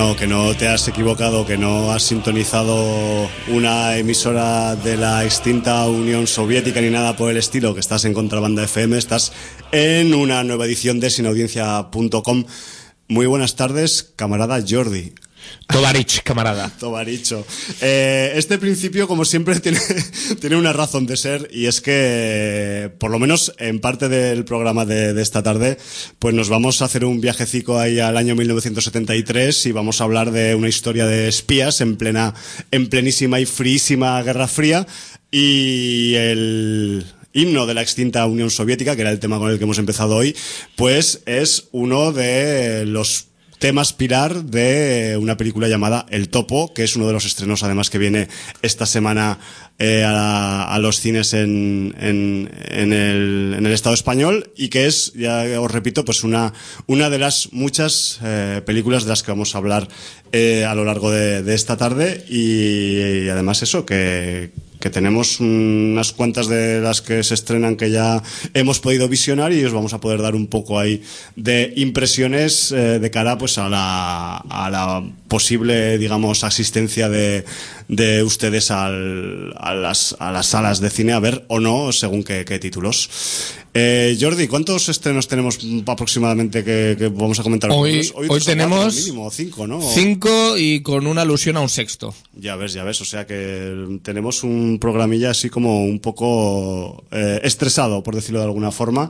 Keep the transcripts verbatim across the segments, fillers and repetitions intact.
no, que no te has equivocado, que no has sintonizado una emisora de la extinta Unión Soviética ni nada por el estilo, que estás en Contrabanda F M, estás en una nueva edición de sin audiencia punto com. Muy buenas tardes, camarada Jordi. Tovarich, camarada. Tovaricho. Eh, este principio, como siempre, tiene, tiene una razón de ser, y es que, por lo menos en parte del programa de, de esta tarde, pues nos vamos a hacer un viajecico ahí al año mil novecientos setenta y tres y vamos a hablar de una historia de espías en plena, en plenísima y fríísima Guerra Fría, y el himno de la extinta Unión Soviética, que era el tema con el que hemos empezado hoy, pues es uno de los temas pilar de una película llamada El Topo, que es uno de los estrenos además que viene esta semana eh, a, a los cines en, en, en, el, en el Estado español, y que es, ya os repito, pues una, una de las muchas eh, películas de las que vamos a hablar eh, a lo largo de, de esta tarde, y, y además eso, que que tenemos unas cuantas de las que se estrenan que ya hemos podido visionar, y os vamos a poder dar un poco ahí de impresiones eh, de cara pues a la, a la posible, digamos, asistencia de, de ustedes al, a, las, a las salas de cine a ver o no, según qué, qué títulos. Eh, Jordi, ¿cuántos estrenos tenemos aproximadamente que, que vamos a comentar? Hoy, hoy, hoy tenemos mínimo, cinco, ¿no? Cinco, y con una alusión a un sexto. Ya ves, ya ves, o sea que tenemos un programilla así como un poco eh, estresado, por decirlo de alguna forma.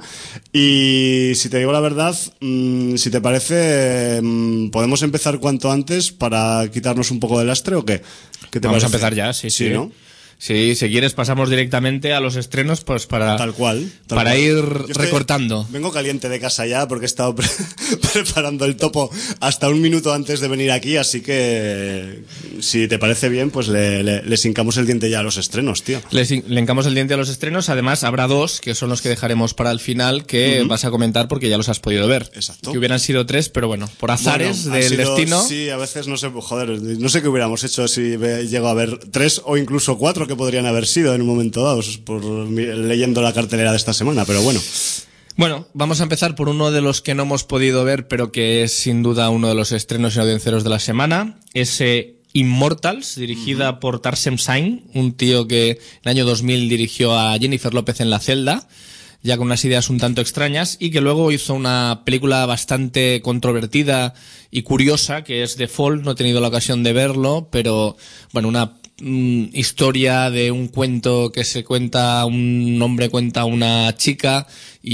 Y si te digo la verdad, mmm, si te parece, mmm, ¿podemos empezar cuanto antes para quitarnos un poco de lastre o qué? ¿Qué te Vamos parece? a empezar ya, sí, sí. Sí, ¿no? Sí, si quieres pasamos directamente a los estrenos, pues para tal cual, tal para cual. ir estoy, recortando. Vengo caliente de casa ya porque he estado pre preparando el topo hasta un minuto antes de venir aquí, así que si te parece bien, pues le, le, les hincamos el diente ya a los estrenos, tío. Les, le hincamos el diente a los estrenos. Además habrá dos, que son los que dejaremos para el final, que uh-huh. vas a comentar porque ya los has podido ver. Exacto. Que hubieran sido tres, pero bueno, por azares bueno, del sido, destino. Sí, a veces no sé, joder, no sé qué hubiéramos hecho si llego a ver tres o incluso cuatro que podrían haber sido en un momento dado, por leyendo la cartelera de esta semana, pero bueno. Bueno, vamos a empezar por uno de los que no hemos podido ver, pero que es sin duda uno de los estrenos audiencieros de la semana. Ese Immortals, dirigida uh-huh. por Tarsem Singh, un tío que en el año dos mil dirigió a Jennifer López en La Celda, ya con unas ideas un tanto extrañas, y que luego hizo una película bastante controvertida y curiosa, que es The Fall. No he tenido la ocasión de verlo, pero bueno, una mm, historia de un cuento que se cuenta, un hombre cuenta a una chica,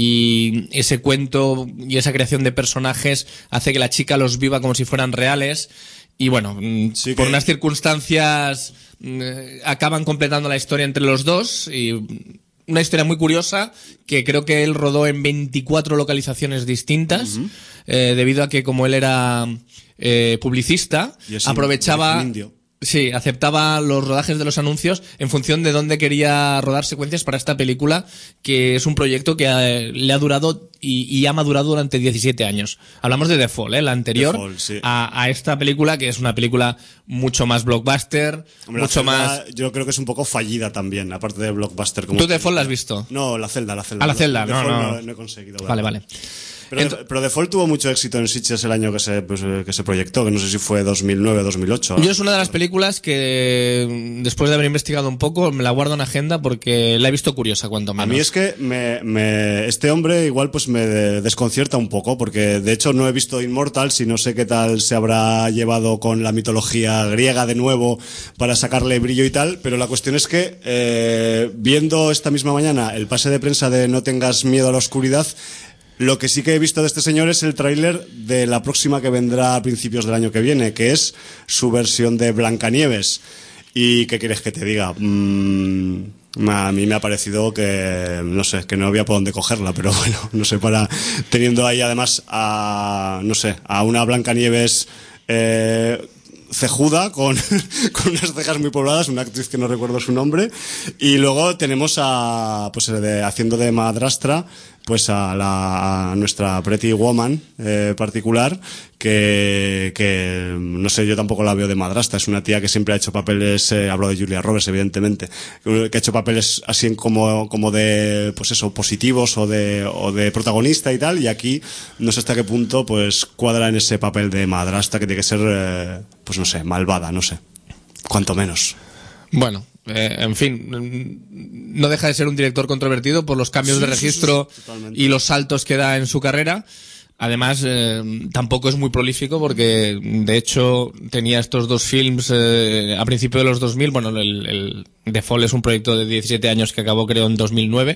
y ese cuento y esa creación de personajes hace que la chica los viva como si fueran reales. Y bueno, sí, por que... unas circunstancias eh, acaban completando la historia entre los dos, y una historia muy curiosa que creo que él rodó en veinticuatro localizaciones distintas, uh-huh. eh, debido a que como él era eh, publicista, aprovechaba... Sí, aceptaba los rodajes de los anuncios en función de dónde quería rodar secuencias para esta película, que es un proyecto que eh, le ha durado y, y ha madurado durante diecisiete años. Hablamos de The Fall, ¿eh? La anterior, Fall, sí. a, a esta película, que es una película mucho más blockbuster, Hombre, mucho celda, más... Yo creo que es un poco fallida también, aparte de blockbuster. Como ¿Tú The Fall la has visto? No, La Celda, La Celda. ¿A La Celda? The No, Fall no. no. No he conseguido verla. Vale, vale. Pero, Ent pero The Fall tuvo mucho éxito en Sitges el año que se, pues, que se proyectó, que no sé si fue dos mil nueve o dos mil ocho. Yo es una de las películas que, después de haber investigado un poco, me la guardo en agenda porque la he visto curiosa, cuanto menos. A mí es que me, me, este hombre igual pues me desconcierta un poco, porque de hecho no he visto Immortals y no sé qué tal se habrá llevado con la mitología griega de nuevo para sacarle brillo y tal, pero la cuestión es que eh, viendo esta misma mañana el pase de prensa de No tengas miedo a la oscuridad, lo que sí que he visto de este señor es el tráiler de la próxima que vendrá a principios del año que viene, que es su versión de Blancanieves. ¿Y qué quieres que te diga? Mm, a mí me ha parecido que, no sé, que no había por dónde cogerla, pero bueno, no sé, para teniendo ahí además a, no sé, a una Blancanieves eh, cejuda, con, con unas cejas muy pobladas, una actriz que no recuerdo su nombre, y luego tenemos a, pues de, haciendo de madrastra, pues a, la, a nuestra Pretty Woman eh, particular, que, que no sé, yo tampoco la veo de madrastra. Es una tía que siempre ha hecho papeles, eh, hablo de Julia Roberts, evidentemente, que ha hecho papeles así en como, como de, pues eso, positivos o de, o de protagonista y tal, y aquí no sé hasta qué punto pues cuadra en ese papel de madrastra que tiene que ser, eh, pues no sé, malvada, no sé, cuanto menos. Bueno, eh, en fin, no deja de ser un director controvertido por los cambios Sí, de registro sí, sí, sí, y los saltos que da en su carrera. Además, eh, tampoco es muy prolífico porque, de hecho, tenía estos dos films eh, a principios de los dos mil. Bueno, el, el The Fall es un proyecto de diecisiete años que acabó, creo, en dos mil nueve.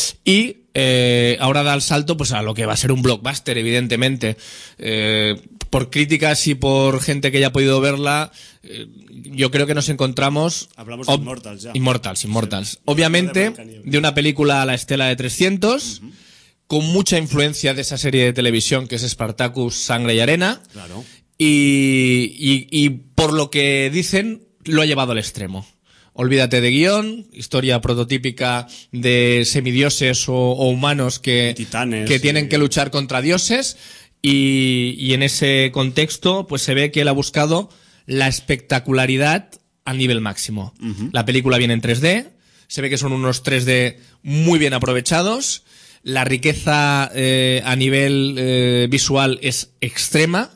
Y eh, ahora da el salto pues a lo que va a ser un blockbuster, evidentemente. Eh, por críticas y por gente que ya ha podido verla, eh, yo creo que nos encontramos... Hablamos de ob- Immortals ya. Immortals, Immortals. Sí. Obviamente, de una película a la estela de trescientos... Uh-huh. Con mucha influencia de esa serie de televisión que es Spartacus, Sangre y Arena. Claro. Y, y, y por lo que dicen, lo ha llevado al extremo. Olvídate de guión, historia prototípica de semidioses o, o humanos que, Titanes, que tienen sí. que luchar contra dioses. Y, y en ese contexto, pues se ve que él ha buscado la espectacularidad al nivel máximo. Uh-huh. La película viene en tres D, se ve que son unos tres D muy bien aprovechados. La riqueza eh, a nivel eh, visual es extrema.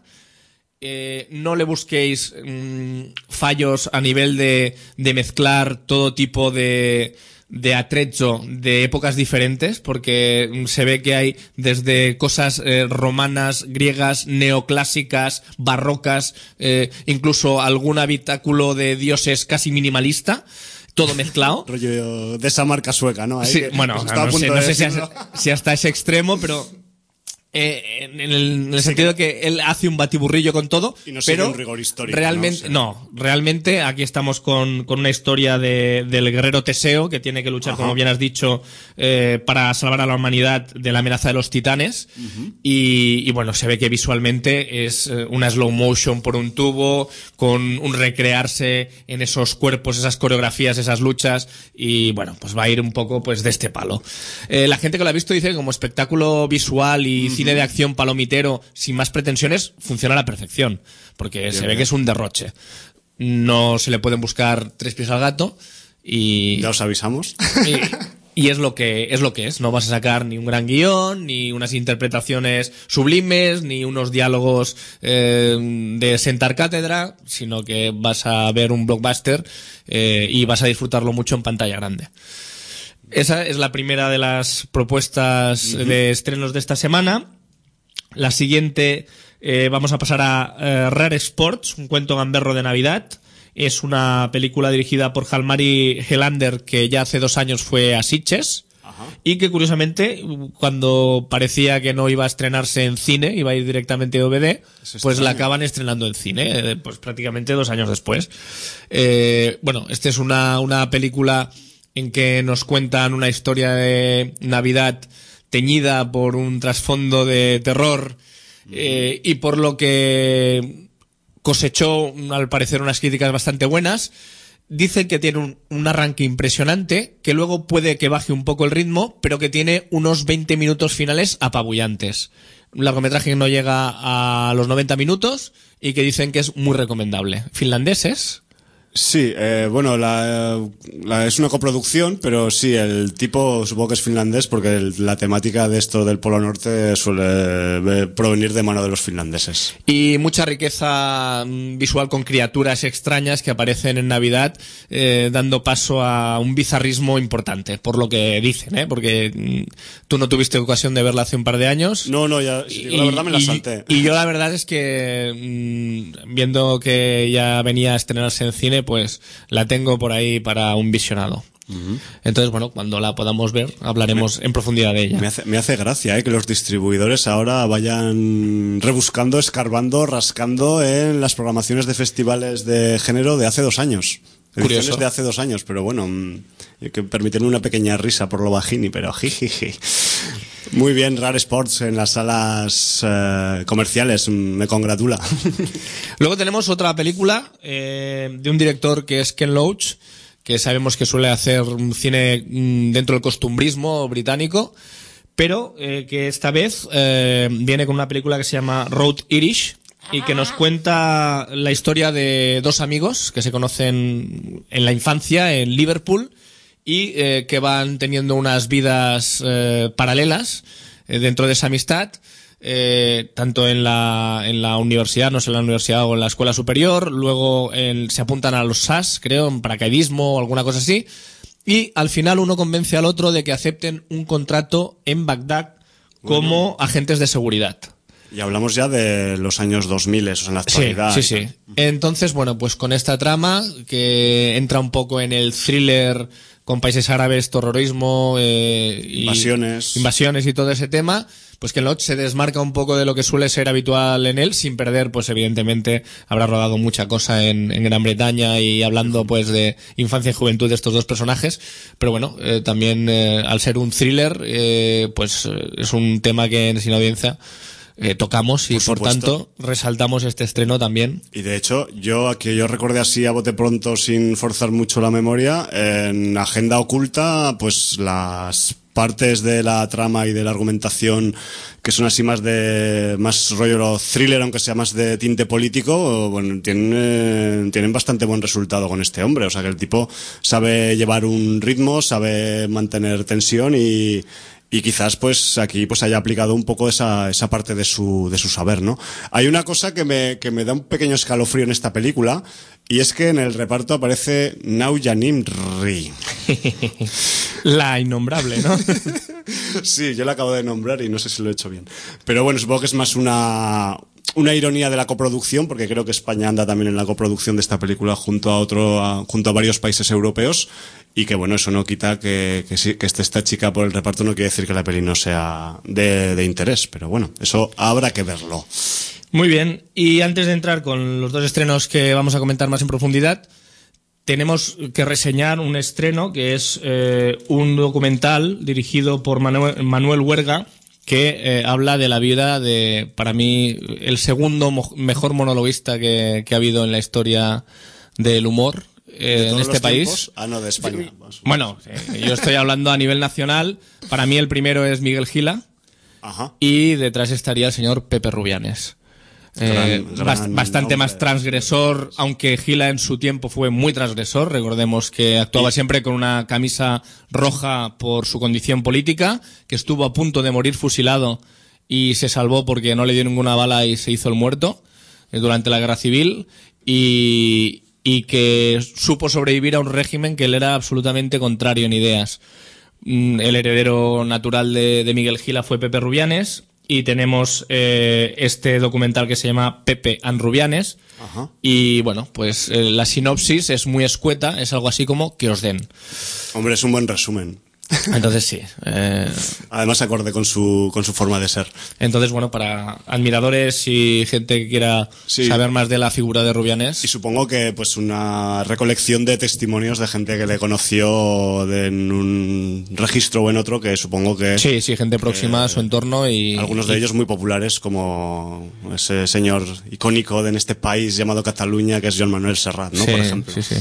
Eh, no le busquéis mmm, fallos a nivel de, de mezclar todo tipo de, de atrecho de épocas diferentes, porque se ve que hay desde cosas eh, romanas, griegas, neoclásicas, barrocas, eh, incluso algún habitáculo de dioses casi minimalista. Todo mezclado. Rollo de esa marca sueca, ¿no? Ahí sí, que, bueno, pues no, no sé, no sé si, hasta, si hasta ese extremo, pero eh, en el, en el sí, sentido de que él hace un batiburrillo con todo, y no pero un rigor histórico, realmente, ¿no? O sea, no, realmente aquí estamos con, con una historia de, del guerrero Teseo que tiene que luchar, Ajá. como bien has dicho, eh, para salvar a la humanidad de la amenaza de los titanes. Uh-huh. y, y bueno, se ve que visualmente es una slow motion por un tubo, con un recrearse en esos cuerpos, esas coreografías, esas luchas, y bueno, pues va a ir un poco pues de este palo. Eh, la gente que lo ha visto dice que como espectáculo visual y uh-huh. cine de acción palomitero sin más pretensiones funciona a la perfección, porque bien, se ve bien. que es un derroche. No se le pueden buscar tres pies al gato y... Ya os avisamos. Y, y es lo que es lo que es. No vas a sacar ni un gran guión, ni unas interpretaciones sublimes, ni unos diálogos eh, de sentar cátedra, sino que vas a ver un blockbuster eh, y vas a disfrutarlo mucho en pantalla grande. Esa es la primera de las propuestas uh-huh. de estrenos de esta semana. La siguiente, eh, vamos a pasar a eh, Rare Sports, un cuento gamberro de Navidad. Es una película dirigida por Jalmari Helander, que ya hace dos años fue a Sitges. Ajá. Y que curiosamente, cuando parecía que no iba a estrenarse en cine, iba a ir directamente a D V D, pues la acaban estrenando en cine, eh, pues prácticamente dos años después. Eh, bueno, esta es una, una película en que nos cuentan una historia de Navidad teñida por un trasfondo de terror eh, y por lo que cosechó, al parecer, unas críticas bastante buenas. Dicen que tiene un, un arranque impresionante, que luego puede que baje un poco el ritmo, pero que tiene unos veinte minutos finales apabullantes. Un largometraje que no llega a los noventa minutos y que dicen que es muy recomendable. ¿Finlandeses? Sí, eh, bueno, la, la, es una coproducción, pero sí, el tipo supongo que es finlandés porque el, la temática de esto del Polo Norte suele provenir de mano de los finlandeses. Y mucha riqueza visual con criaturas extrañas que aparecen en Navidad, eh, dando paso a un bizarrismo importante, por lo que dicen, ¿eh? Porque tú no tuviste ocasión de verla hace un par de años. No, no, ya, y, la verdad me la salté. Y, y yo la verdad es que, mmm, viendo que ya venía a estrenarse en cine, pues la tengo por ahí para un visionado. Uh-huh. Entonces, bueno, cuando la podamos ver, hablaremos me, en profundidad de ella. Me hace, me hace gracia ¿eh? que los distribuidores ahora vayan rebuscando, escarbando, rascando en las programaciones de festivales de género de hace dos años. Ediciones Curioso. de hace dos años, pero bueno, que permiten una pequeña risa por lo bajini, pero jijiji. Muy bien, Rare Sports en las salas eh, comerciales, me congratula. Luego tenemos otra película eh, de un director que es Ken Loach, que sabemos que suele hacer un cine dentro del costumbrismo británico, pero eh, que esta vez eh, viene con una película que se llama Road Irish y que nos cuenta la historia de dos amigos que se conocen en la infancia en Liverpool y eh, que van teniendo unas vidas eh, paralelas eh, dentro de esa amistad. Eh, tanto en la en la universidad, no sé, en la universidad o en la escuela superior, luego en, se apuntan a los S A S, creo, en paracaidismo o alguna cosa así, y al final uno convence al otro de que acepten un contrato en Bagdad como bueno. agentes de seguridad. Y hablamos ya de los años dos mil, o sea, en la actualidad. Sí, sí, sí. Entonces, bueno, pues con esta trama que entra un poco en el thriller con países árabes, terrorismo, eh, y invasiones. invasiones y todo ese tema, pues que Loach se desmarca un poco de lo que suele ser habitual en él, sin perder, pues evidentemente habrá rodado mucha cosa en, en Gran Bretaña y hablando pues de infancia y juventud de estos dos personajes, pero bueno, eh, también eh, al ser un thriller, eh, pues eh, es un tema que en Sin Audiencia Eh, tocamos y por, por tanto resaltamos este estreno también. Y de hecho, yo que yo recordé así a bote pronto sin forzar mucho la memoria, en Agenda Oculta, pues las partes de la trama y de la argumentación que son así más de más rollo thriller, aunque sea más de tinte político, bueno, tienen, eh, tienen bastante buen resultado con este hombre. O sea que el tipo sabe llevar un ritmo, sabe mantener tensión y Y quizás pues aquí pues haya aplicado un poco esa esa parte de su de su saber, ¿no? Hay una cosa que me que me da un pequeño escalofrío en esta película y es que en el reparto aparece Nauja Nimri. La innombrable, ¿no? Sí, yo la acabo de nombrar y no sé si lo he hecho bien. Pero bueno, supongo que es más una una ironía de la coproducción, porque creo que España anda también en la coproducción de esta película junto a otro a, junto a varios países europeos. Y que bueno, eso no quita que, que, sí, que esté esta chica por el reparto, no quiere decir que la peli no sea de, de interés, pero bueno, eso habrá que verlo. Muy bien, y antes de entrar con los dos estrenos que vamos a comentar más en profundidad, tenemos que reseñar un estreno que es eh, un documental dirigido por Manuel, Manuel Huerga, que eh, habla de la vida de, para mí, el segundo mo- mejor monologuista que, que ha habido en la historia del humor. Eh, en este país. Tiempos? Ah, no, de España. Bueno, eh, yo estoy hablando a nivel nacional. Para mí el primero es Miguel Gila. Ajá. Y detrás estaría el señor Pepe Rubianes. Eh, gran, gran bast- bastante nombre. Más transgresor, aunque Gila en su tiempo fue muy transgresor. Recordemos que actuaba sí. siempre con una camisa roja por su condición política, que estuvo a punto de morir fusilado y se salvó porque no le dio ninguna bala y se hizo el muerto eh, durante la guerra civil. Y... y que supo sobrevivir a un régimen que él era absolutamente contrario en ideas. El heredero natural de, de Miguel Gila fue Pepe Rubianes, y tenemos eh, este documental que se llama Pepe and Rubianes. Ajá. Y bueno, pues eh, la sinopsis es muy escueta, es algo así como que os den. Hombre, es un buen resumen. Entonces sí. Eh... Además acorde con su con su forma de ser. Entonces, bueno, para admiradores y gente que quiera sí. saber más de la figura de Rubianes. Y supongo que pues una recolección de testimonios de gente que le conoció de, en un registro o en otro, que supongo que... Sí, sí, gente próxima que, a su entorno y... Algunos de y... ellos muy populares, como ese señor icónico de en este país llamado Cataluña, que es Joan Manuel Serrat, ¿no? Sí, por ejemplo. Sí, sí.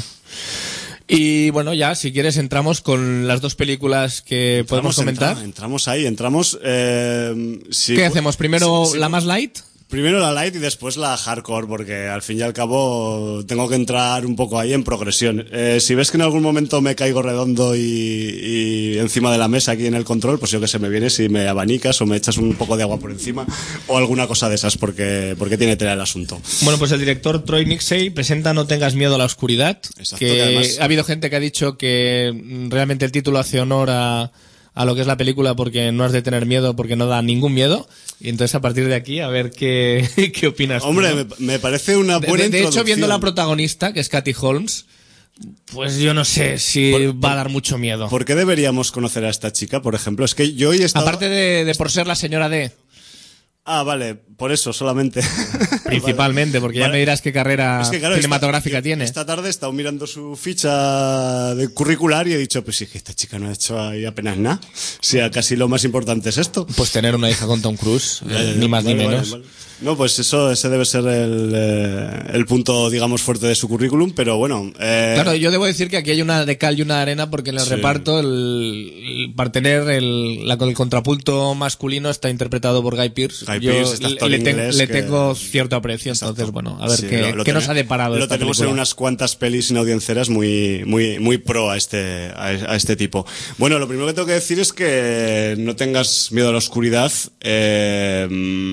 Y bueno, ya, si quieres, entramos con las dos películas que entramos, podemos comentar. Entra, entramos ahí, entramos... Eh, si ¿Qué hacemos? ¿Primero si, si, la más light? Primero la light y después la hardcore, porque al fin y al cabo tengo que entrar un poco ahí en progresión. Eh, si ves que en algún momento me caigo redondo y, y encima de la mesa aquí en el control, pues yo que sé, me vienes y me abanicas o me echas un poco de agua por encima o alguna cosa de esas, porque, porque tiene tela el asunto. Bueno, pues el director Troy Nixey presenta No tengas miedo a la oscuridad. Exacto, que, que además... ha habido gente que ha dicho que realmente el título hace honor a... a lo que es la película, porque no has de tener miedo, porque no da ningún miedo. Y entonces a partir de aquí, a ver qué, qué opinas. Hombre, tú, ¿no? me, me parece una buena de, de, de hecho, viendo la introducción. protagonista, que es Katy Holmes, pues yo no sé si por, va por, a dar mucho miedo. ¿Por qué deberíamos conocer a esta chica, por ejemplo? Es que yo hoy he estado... Aparte de, de por ser la señora D. Ah, vale, por eso solamente. Principalmente, porque vale. Ya me dirás qué carrera es que, claro, cinematográfica esta, tiene. Esta tarde he estado mirando su ficha de curricular y he dicho, pues sí, que esta chica no ha hecho ahí apenas nada. O sea, casi lo más importante es esto. Pues tener una hija con Tom Cruise, eh, ni más vale, ni menos. Vale, vale. No, pues eso, ese debe ser el, eh, el punto, digamos, fuerte de su currículum, pero bueno. Eh... Claro, yo debo decir que aquí hay una de cal y una de arena, porque en el sí. reparto, el, el, para tener el, la, el contrapunto masculino está interpretado por Guy Pearce. Guy yo Pearce, este actor le, ten, inglés le que... tengo cierto aprecio, Exacto. Entonces, bueno, a ver sí, qué, lo, lo qué ten, nos ha deparado Lo esta tenemos película. En unas cuantas pelis sin audienceras muy, muy, muy pro a este, a, a este tipo. Bueno, lo primero que tengo que decir es que no tengas miedo a la oscuridad. Eh,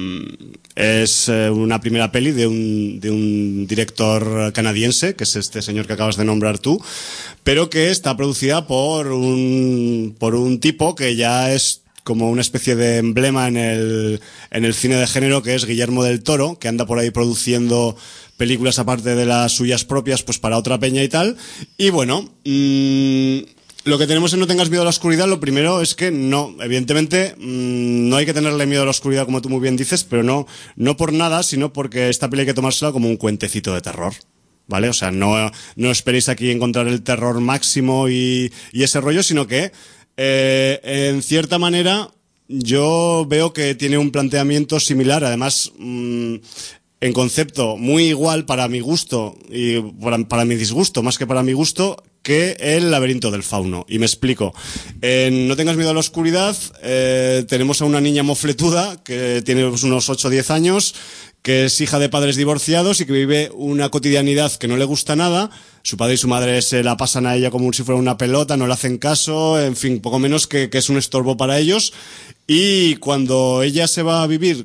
es una primera peli de un, de un director canadiense, que es este señor que acabas de nombrar tú, pero que está producida por un, por un tipo que ya es como una especie de emblema en el, en el cine de género, que es Guillermo del Toro, que anda por ahí produciendo películas aparte de las suyas propias, pues para otra peña y tal. Y bueno, mmm, lo que tenemos en No tengas miedo a la oscuridad, lo primero es que no, evidentemente, mmm, no hay que tenerle miedo a la oscuridad, como tú muy bien dices, pero no, no por nada, sino porque esta peli hay que tomársela como un cuentecito de terror. ¿Vale? O sea, no, no esperéis aquí encontrar el terror máximo y, y ese rollo, sino que, eh, en cierta manera, yo veo que tiene un planteamiento similar, además, mmm, en concepto muy igual para mi gusto y para, para mi disgusto, más que para mi gusto, que El laberinto del fauno. Y me explico. En No tengas miedo a la oscuridad, eh, tenemos a una niña mofletuda que tiene unos ocho o diez años, que es hija de padres divorciados y que vive una cotidianidad que no le gusta nada. Su padre y su madre se la pasan a ella como si fuera una pelota, no le hacen caso, en fin, poco menos que, que es un estorbo para ellos. Y cuando ella se va a vivir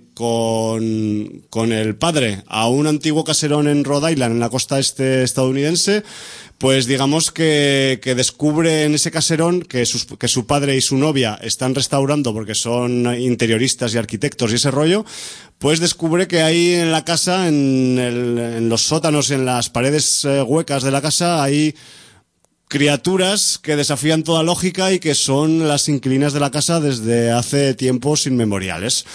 con, con el padre a un antiguo caserón en Rhode Island, en la costa este estadounidense, pues digamos que, que descubre en ese caserón que, sus, que su padre y su novia están restaurando porque son interioristas y arquitectos y ese rollo, pues descubre que hay en la casa, en, el, en los sótanos, en las paredes eh, huecas de la casa, hay criaturas que desafían toda lógica y que son las inquilinas de la casa desde hace tiempos inmemoriales.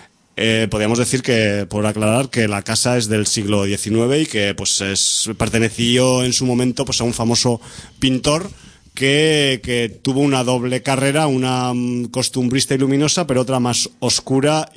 Eh, podríamos decir que, por aclarar, que la casa es del siglo diecinueve y que pues es, perteneció en su momento pues a un famoso pintor que, que tuvo una doble carrera, una costumbrista y luminosa, pero otra más oscura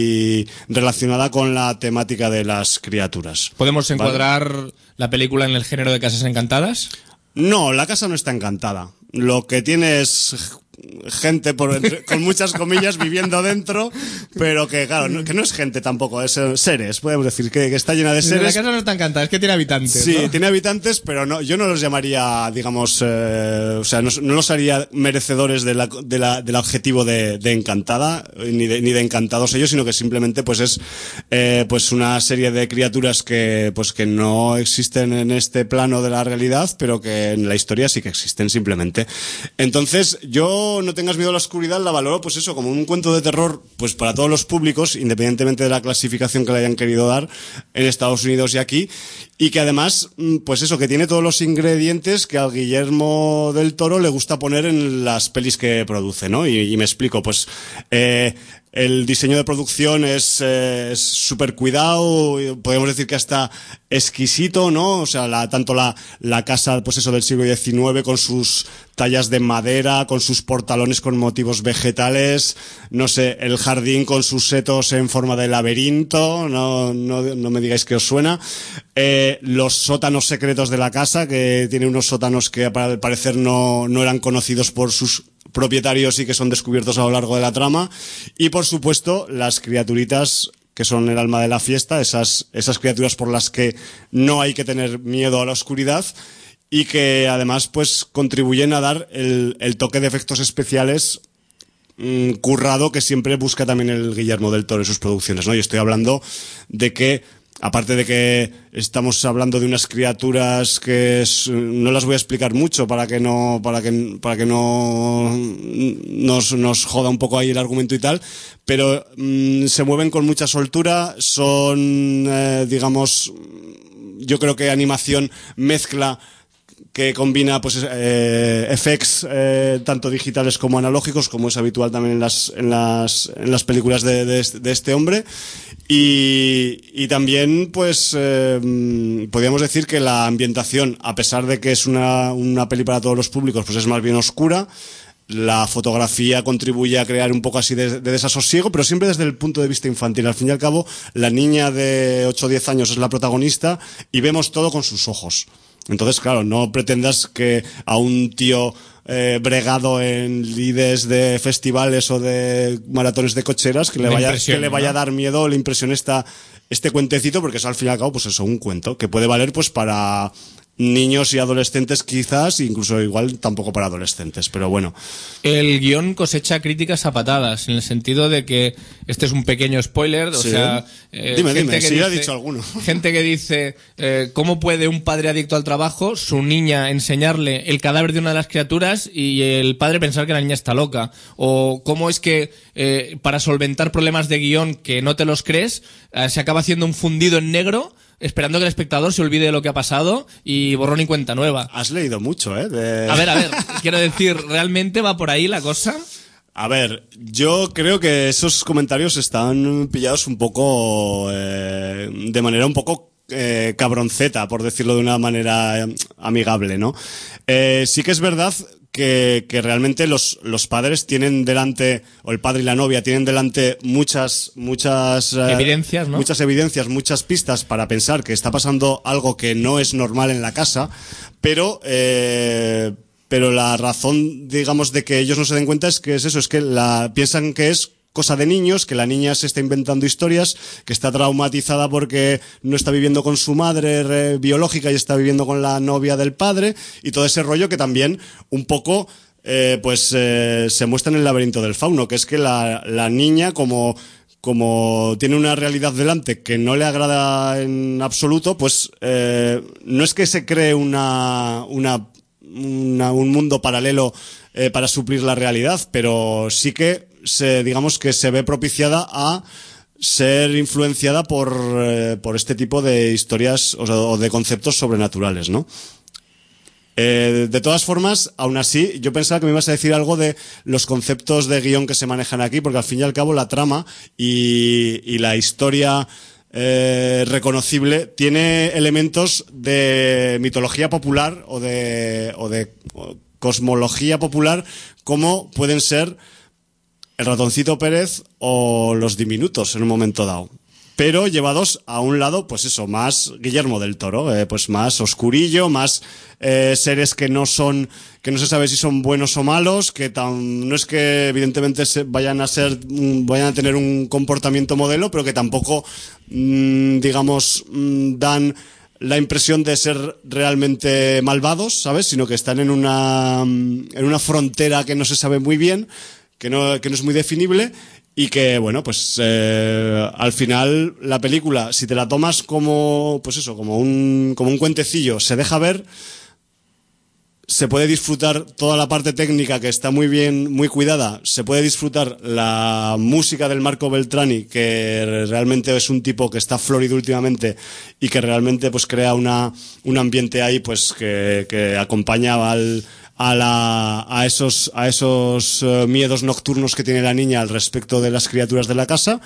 y relacionada con la temática de las criaturas. ¿Podemos encuadrar ¿Vale? la película en el género de Casas Encantadas? No, la casa no está encantada. Lo que tiene es gente por entre, con muchas comillas viviendo dentro, pero que claro, no, que no es gente tampoco, es seres, podemos decir, que, que está llena de seres. La casa no está encantada, es que tiene habitantes. Sí, ¿no? tiene habitantes, pero no, yo no los llamaría, digamos, eh, o sea, no, no los haría merecedores de la, de la, del adjetivo de, de encantada, ni de, ni de encantados ellos, sino que simplemente pues es, eh, pues una serie de criaturas que, pues que no existen en este plano de la realidad, pero que en la historia sí que existen simplemente. Entonces, yo No tengas miedo a la oscuridad la valoro pues eso como un cuento de terror pues para todos los públicos, independientemente de la clasificación que le hayan querido dar en Estados Unidos y aquí, y que además pues eso, que tiene todos los ingredientes que al Guillermo del Toro le gusta poner en las pelis que produce, ¿no? Y, y me explico, pues eh el diseño de producción es eh, es súper cuidado, podemos decir que hasta exquisito, ¿no? O sea, la, tanto la, la casa, pues eso, del siglo diecinueve, con sus tallas de madera, con sus portalones con motivos vegetales, no sé, el jardín con sus setos en forma de laberinto, no, no, no me digáis que os suena. Eh, los sótanos secretos de la casa, que tiene unos sótanos que al parecer no, no eran conocidos por sus propietarios y que son descubiertos a lo largo de la trama, y por supuesto las criaturitas que son el alma de la fiesta, esas, esas criaturas por las que no hay que tener miedo a la oscuridad y que además pues contribuyen a dar el, el toque de efectos especiales mmm, currado que siempre busca también el Guillermo del Toro en sus producciones, ¿no? Y estoy hablando de que, aparte de que estamos hablando de unas criaturas que es, no las voy a explicar mucho para que no para que para que no nos nos joda un poco ahí el argumento y tal, pero mmm, se mueven con mucha soltura, son eh, digamos, yo creo que animación mezcla que combina pues eh, effects eh, tanto digitales como analógicos, como es habitual también en las en las en las películas de, de, de este hombre. Y, y también pues eh, podríamos decir que la ambientación, a pesar de que es una, una peli para todos los públicos, pues es más bien oscura. La fotografía contribuye a crear un poco así de, de desasosiego, pero siempre desde el punto de vista infantil. Al fin y al cabo, la niña de ocho o diez años es la protagonista y vemos todo con sus ojos. Entonces, claro, no pretendas que a un tío eh, bregado en lides de festivales o de maratones de cocheras que le vaya, que le vaya a dar miedo o le impresione esta, este cuentecito, porque es al fin y al cabo pues eso, un cuento que puede valer pues para niños y adolescentes quizás, incluso igual tampoco para adolescentes, pero bueno. El guión cosecha críticas a patadas, en el sentido de que este es un pequeño spoiler, o sí. sea... Eh, dime, dime, si dice, ya he dicho alguno. Gente que dice, eh, ¿cómo puede un padre adicto al trabajo, su niña, enseñarle el cadáver de una de las criaturas y el padre pensar que la niña está loca? O cómo es que eh, para solventar problemas de guión que no te los crees, eh, se acaba haciendo un fundido en negro, esperando que el espectador se olvide de lo que ha pasado y borrón y cuenta nueva. Has leído mucho, ¿eh? De... A ver, a ver, quiero decir, ¿realmente va por ahí la cosa? A ver, yo creo que esos comentarios están pillados un poco, eh, de manera un poco eh, cabronceta, por decirlo de una manera eh, amigable, ¿no? Eh, sí que es verdad que, que realmente los, los padres tienen delante, o el padre y la novia tienen delante muchas, muchas eh, evidencias, ¿no? Muchas evidencias, muchas pistas para pensar que está pasando algo que no es normal en la casa, pero, eh, pero la razón, digamos, de que ellos no se den cuenta es que es eso, es que la, piensan que es cosa de niños, que la niña se está inventando historias, que está traumatizada porque no está viviendo con su madre eh, biológica y está viviendo con la novia del padre, y todo ese rollo que también un poco eh, pues eh, se muestra en el laberinto del fauno, que es que la, la niña como como tiene una realidad delante que no le agrada en absoluto, pues eh, no es que se cree una una, una un mundo paralelo eh, para suplir la realidad, pero sí que se, digamos que se ve propiciada a ser influenciada por, eh, por este tipo de historias o, sea, o de conceptos sobrenaturales, ¿no? Eh, de todas formas, aún así, yo pensaba que me ibas a decir algo de los conceptos de guión que se manejan aquí, porque al fin y al cabo la trama y, y la historia eh, reconocible tiene elementos de mitología popular o de, o de o cosmología popular, como pueden ser el Ratoncito Pérez o los Diminutos en un momento dado, pero llevados a un lado, pues eso, más Guillermo del Toro, eh, pues más oscurillo, más eh, seres que no son, que no se sabe si son buenos o malos, que tan, no es que evidentemente se vayan a ser, vayan a tener un comportamiento modelo, pero que tampoco, mmm, digamos, mmm, dan la impresión de ser realmente malvados, ¿sabes? Sino que están en una, en una frontera que no se sabe muy bien, que no, que no es muy definible, y que, bueno, pues eh, al final la película, si te la tomas como, pues eso, como un, como un cuentecillo, se deja ver, se puede disfrutar toda la parte técnica que está muy bien, muy cuidada, se puede disfrutar la música del Marco Beltrami, que realmente es un tipo que está florido últimamente y que realmente pues crea una, un ambiente ahí pues que, que acompaña al a la a esos a esos uh, miedos nocturnos que tiene la niña al respecto de las criaturas de la casa,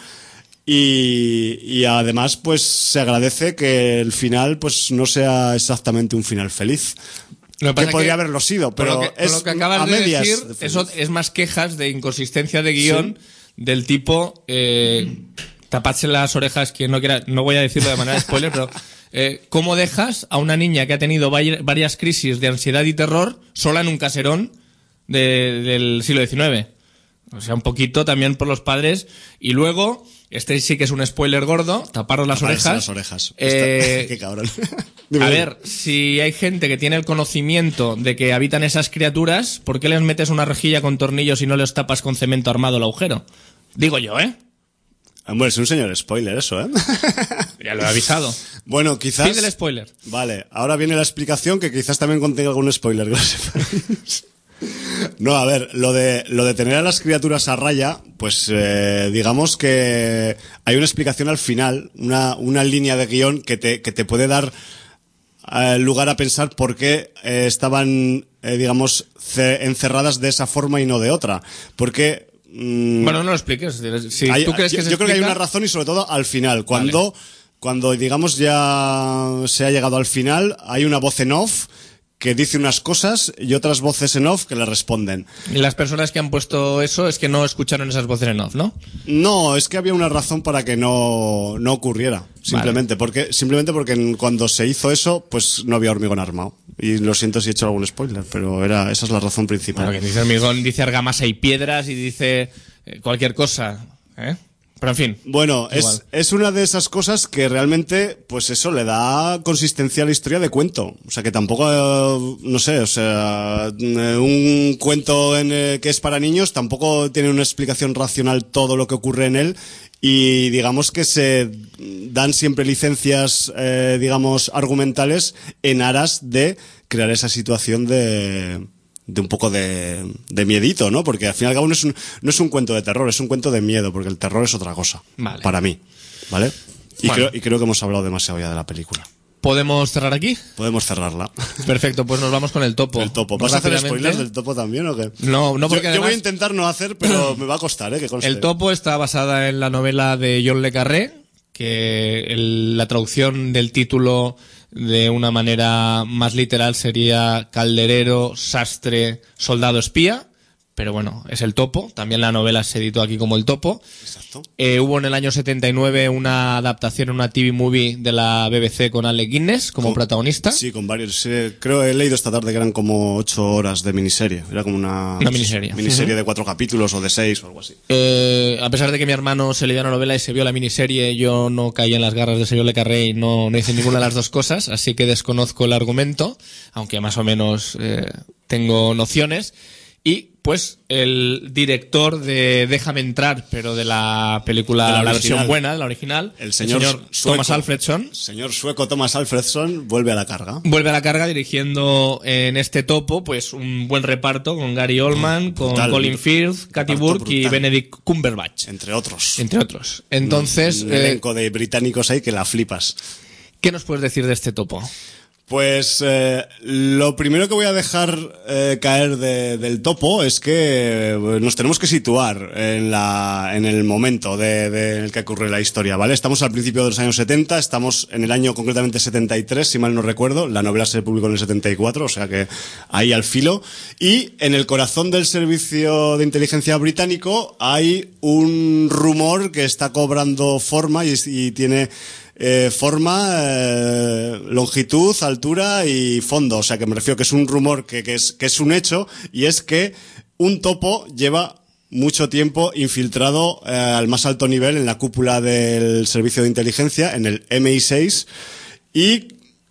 y, y además pues se agradece que el final pues no sea exactamente un final feliz, que, que podría que, haberlo sido, pero lo que, es lo que acabas a de medias decir, de eso es más quejas de inconsistencia de guión, sí, del tipo eh, tapadse las orejas, quien no quiera, no voy a decirlo de manera spoiler, pero Eh, ¿cómo dejas a una niña que ha tenido varias crisis de ansiedad y terror sola en un caserón de, del siglo diecinueve? O sea, un poquito también por los padres. Y luego, este sí que es un spoiler gordo, taparos las Taparse orejas. las orejas. Eh, Qué cabrón. A ver, si hay gente que tiene el conocimiento de que habitan esas criaturas, ¿por qué les metes una rejilla con tornillos y no les tapas con cemento armado el agujero? Digo yo, ¿eh? Bueno, es un señor spoiler eso, ¿eh? Ya lo he avisado. Bueno, quizás... Fin del spoiler. Vale, ahora viene la explicación que quizás también contenga algún spoiler. No, a ver, lo de lo de tener a las criaturas a raya, pues eh, digamos que hay una explicación al final, una, una línea de guión que te, que te puede dar eh, lugar a pensar por qué eh, estaban, eh, digamos, ce- encerradas de esa forma y no de otra. Porque... mm, Bueno, no lo expliques. Si hay- tú crees yo, que se yo creo que hay explica- una razón y sobre todo al final. Cuando, Vale. cuando digamos ya se ha llegado al final, hay una voz en off que dice unas cosas y otras voces en off que le responden. Y las personas que han puesto eso es que no escucharon esas voces en off, ¿no? No, es que había una razón para que no, no ocurriera. Simplemente, porque, simplemente porque en- cuando se hizo eso, pues no había hormigón armado. Y lo siento si he hecho algún spoiler, pero era, esa es la razón principal. Bueno, que dice hormigón, dice argamasa y piedras y dice eh, cualquier cosa, ¿eh? Pero en fin. Bueno, igual. es, es una de esas cosas que realmente, pues eso, le da consistencia a la historia de cuento. O sea, que tampoco, eh, no sé, o sea, eh, un cuento en, eh, que es para niños tampoco tiene una explicación racional todo lo que ocurre en él. Y digamos que se dan siempre licencias, eh, digamos, argumentales en aras de crear esa situación de... de un poco de, de miedito, ¿no? Porque al fin y al cabo no es un, no es un cuento de terror, es un cuento de miedo, porque el terror es otra cosa. Vale. Para mí, ¿vale? Y, Bueno. creo, y creo que hemos hablado demasiado ya de la película. ¿Podemos cerrar aquí? Podemos cerrarla. Perfecto, pues nos vamos con el topo. El topo. ¿Vas a hacer Rápidamente. spoilers del topo también o qué? No, no, porque yo, yo voy a además- intentar no hacer, pero me va a costar, ¿eh? Que conste. El topo está basada en la novela de John le Carré, que el- la traducción del título de una manera más literal sería calderero, sastre, soldado, espía. Pero bueno, es el topo. También la novela se editó aquí como el topo. Exacto. Eh, hubo en el año setenta y nueve una adaptación, una T V movie de la B B C con Alec Guinness como Con- protagonista. Sí, con varios. Sí, creo he leído esta tarde que eran como ocho horas de miniserie. Era como una... Una miniserie. Miniserie de cuatro capítulos o de seis o algo así. Eh, a pesar de que mi hermano se leyó la novela y se vio la miniserie, yo no caí en las garras de Señor Le Carré y no, no hice ninguna de las dos cosas, así que desconozco el argumento, aunque más o menos eh, tengo nociones. Y pues el director de Déjame entrar, pero de la película, De la la, original. versión buena, la original, El señor, sueco, Thomas Alfredson, Señor sueco Thomas Alfredson vuelve a la carga. vuelve a la carga dirigiendo en este topo pues un buen reparto con Gary Oldman, con Brutal. Colin Firth, Katy Reparto Burke y brutal. Benedict Cumberbatch. Entre otros. Entre otros. Entonces, Un eh, elenco de británicos ahí que la flipas. ¿qué nos puedes decir de este topo? Pues eh, lo primero que voy a dejar eh, caer de- del topo es que eh, nos tenemos que situar en la en el momento de, de- en el que ocurre la historia, ¿vale? Estamos al principio de los años setenta, estamos en el año concretamente setenta y tres, si mal no recuerdo. La novela se publicó en el setenta y cuatro, o sea que ahí al filo. Y en el corazón del servicio de inteligencia británico hay un rumor que está cobrando forma y, y tiene... Eh, forma, eh, longitud, altura y fondo. O sea que me refiero que es un rumor que, que, es, que es un hecho, y es que un topo lleva mucho tiempo infiltrado eh, al más alto nivel en la cúpula del servicio de inteligencia, en el M I seis, y